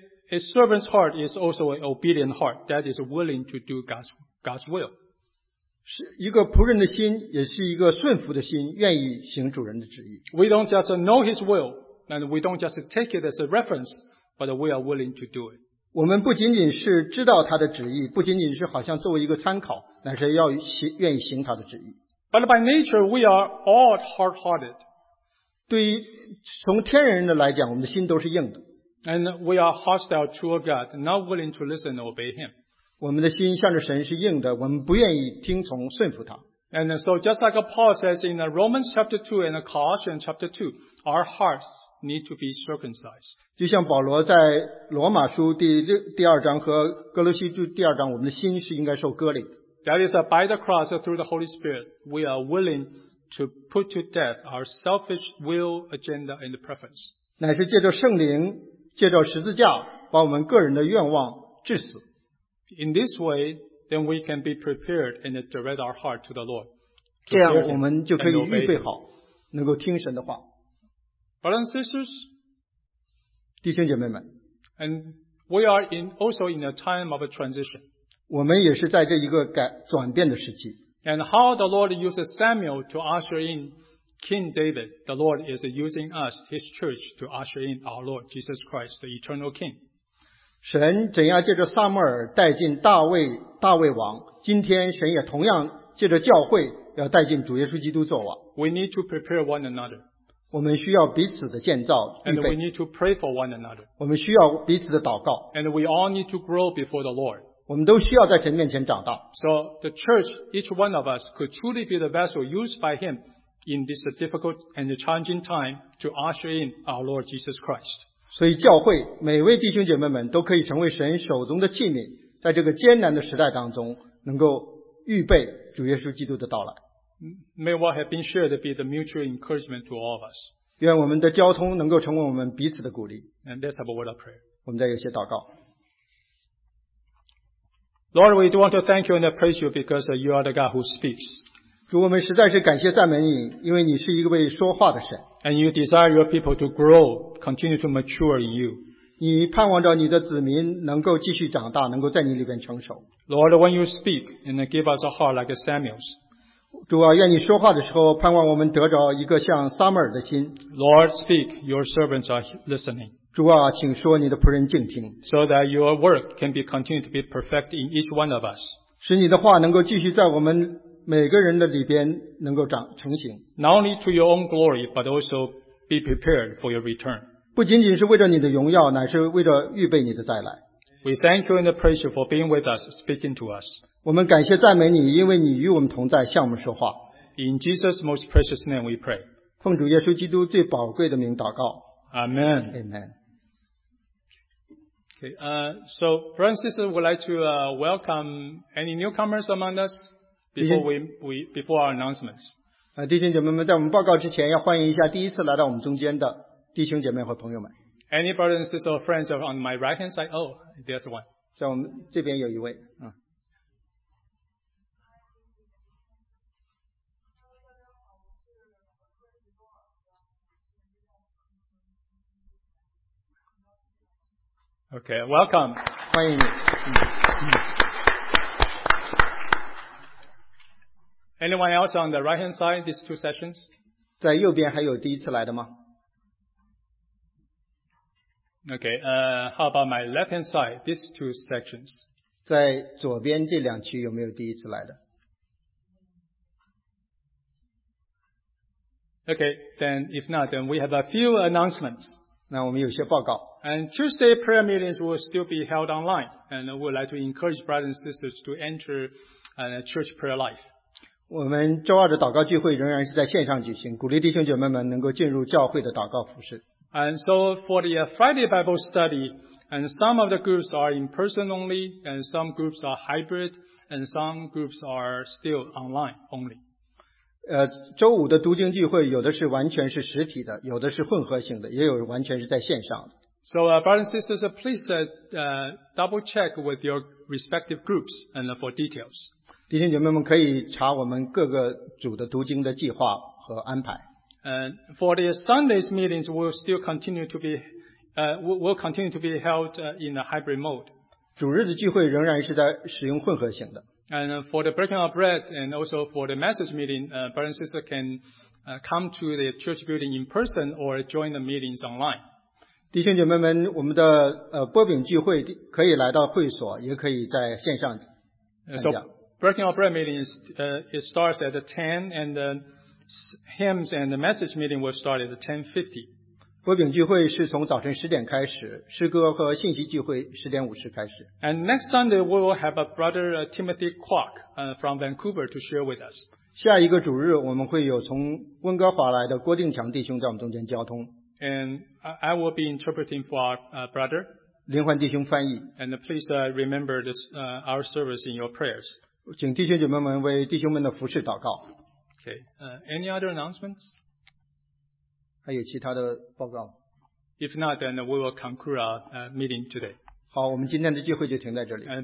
a servant's heart is also an obedient heart that is willing to do God's will. 是一个仆人的心，也是一个顺服的心，愿意行主人的旨意。 We don't just know his will, and we don't just take it as a reference, but we are willing to do it. 我们不仅仅是知道他的旨意，不仅仅是好像作为一个参考，乃是愿意行他的旨意。 But by nature, we are all hard-hearted. 对于从天然的来讲，我们的心都是硬的。 And we are hostile toward God, not willing to listen and obey him. 我们的心向着神是硬的，我们不愿意听从顺服他。 And so just like Paul says in Romans chapter 2 and Colossians chapter 2, our hearts need to be circumcised. 就像保罗在罗马书第2章和哥罗西书第2章，我们的心是应该受割礼的。 That is, by the cross through the Holy Spirit, we are willing to put to death our selfish will, agenda, and preference. 乃是借着圣灵，借着十字架，把我们个人的愿望致死。 In this way, then we can be prepared and direct our heart to the Lord. 这样我们就可以预备好，能够听神的话。 Brothers and sisters, 弟兄姐妹们， and we are also in a time of a transition. 我们也是在这一个转变的时期。 And how the Lord uses Samuel to usher in King David, the Lord is using us, His church, to usher in our Lord Jesus Christ, the eternal King. 神怎样借着撒母耳带进大卫王，今天神也同样借着教会要带进主耶稣基督做王。 We need to prepare one another. 我们需要彼此的建造预 And we 备， need to pray for one another. 我们需要彼此的祷告， And we all need to grow before the Lord. 我们都需要在神面前长大。 So the church, each one of us, could truly be the vessel used by Him in this difficult and challenging time to usher in our Lord Jesus Christ. 所以教会每位弟兄姐妹们都可以成为神手中的器皿，在这个艰难的时代当中，能够预备主耶稣基督的到来。 May what have been shared be the mutual encouragement to all of us. 愿我们的交通能够成为我们彼此的鼓励。 And let's have a word of prayer. 我们再有些祷告。 Lord, we do want to thank you and praise you because you are the God who speaks. 主，我们实在是感谢赞美你，因为你是一位说话的神。 And you desire your people to grow, continue to mature in you. 你盼望着你的子民能够继续长大，能够在你里边成熟。 Lord, when you speak and give us a heart like Samuel's. 主啊，愿你说话的时候，盼望我们得着一个像撒母耳的心。 Lord, speak, your servants are listening. 主啊，请说，你的仆人静听， So that your work can be continued to be perfect in each one of us. 使你的话能够继续在我们每个人的里边能够成型。 Not only to your own glory, but also be prepared for your return. 不仅仅是为着你的荣耀，乃是为着预备你的再来。 We thank you and praise you for being with us, speaking to us. 我们感谢赞美你，因为你与我们同在，向我们说话。 In Jesus' most precious name we pray. 奉主耶稣基督最宝贵的名祷告。 Amen. Amen。 Okay, so brothers and sisters, we'd like to welcome any newcomers among us before our announcements. 弟兄姐妹们，在我们报告之前，要欢迎一下第一次来到我们中间的弟兄姐妹和朋友们。 Any brothers and sisters or friends are on my right hand side? Oh, there's one. 在我们这边有一位。 Okay, welcome. 欢迎你。 Anyone else on the right hand side, these two sessions? 在右边还有第一次来的吗？ Okay, how about my left hand side, these two sections? 在左边这两区有没有第一次来的？ Okay, then if not, then we have a few announcements. 那我们有些报告。 And Tuesday prayer meetings will still be held online, and we would like to encourage brothers and sisters to enter church prayer life. 我们周二的祷告聚会仍然是在线上举行，鼓励弟兄姐妹们能够进入教会的祷告服事。 And so for the Friday Bible study, and some of the groups are in person only, and some groups are hybrid, and some groups are still online only. 周五的读经聚会有的是完全是实体的，有的是混合性的，也有完全是在线上的。 So, brothers and sisters, please double check with your respective groups and for details. 弟兄姐妹们可以查我们各个组的读经的计划和安排。 And for the Sundays meetings, will continue to be held in a hybrid mode. 主日的聚会仍然是在使用混合性的。 And for the breaking of bread and also for the message meeting, brothers and sisters can come to the church building in person or join the meetings online. 弟兄姐妹们，我们的波饼聚会可以来到会所，也可以在线上参加。 So breaking of bread meeting it starts at 10, and the hymns and the message meeting will start at 10:50. 波饼聚会是从早晨10点开始，诗歌和信息聚会10点50开始。 And next Sunday we will have a brother Timothy Kwok from Vancouver to share with us. 下一个主日我们会有从温哥华来的郭定强弟兄在我们中间交通。 And I will be interpreting for our brother. 林焕弟兄翻译。 And please remember this our service in your prayers. 请弟兄姐妹们为弟兄们的服事祷告。 Okay. Any other announcements? 还有其他的报告？ If not, then we will conclude our meeting today. 好，我们今天的聚会就停在这里。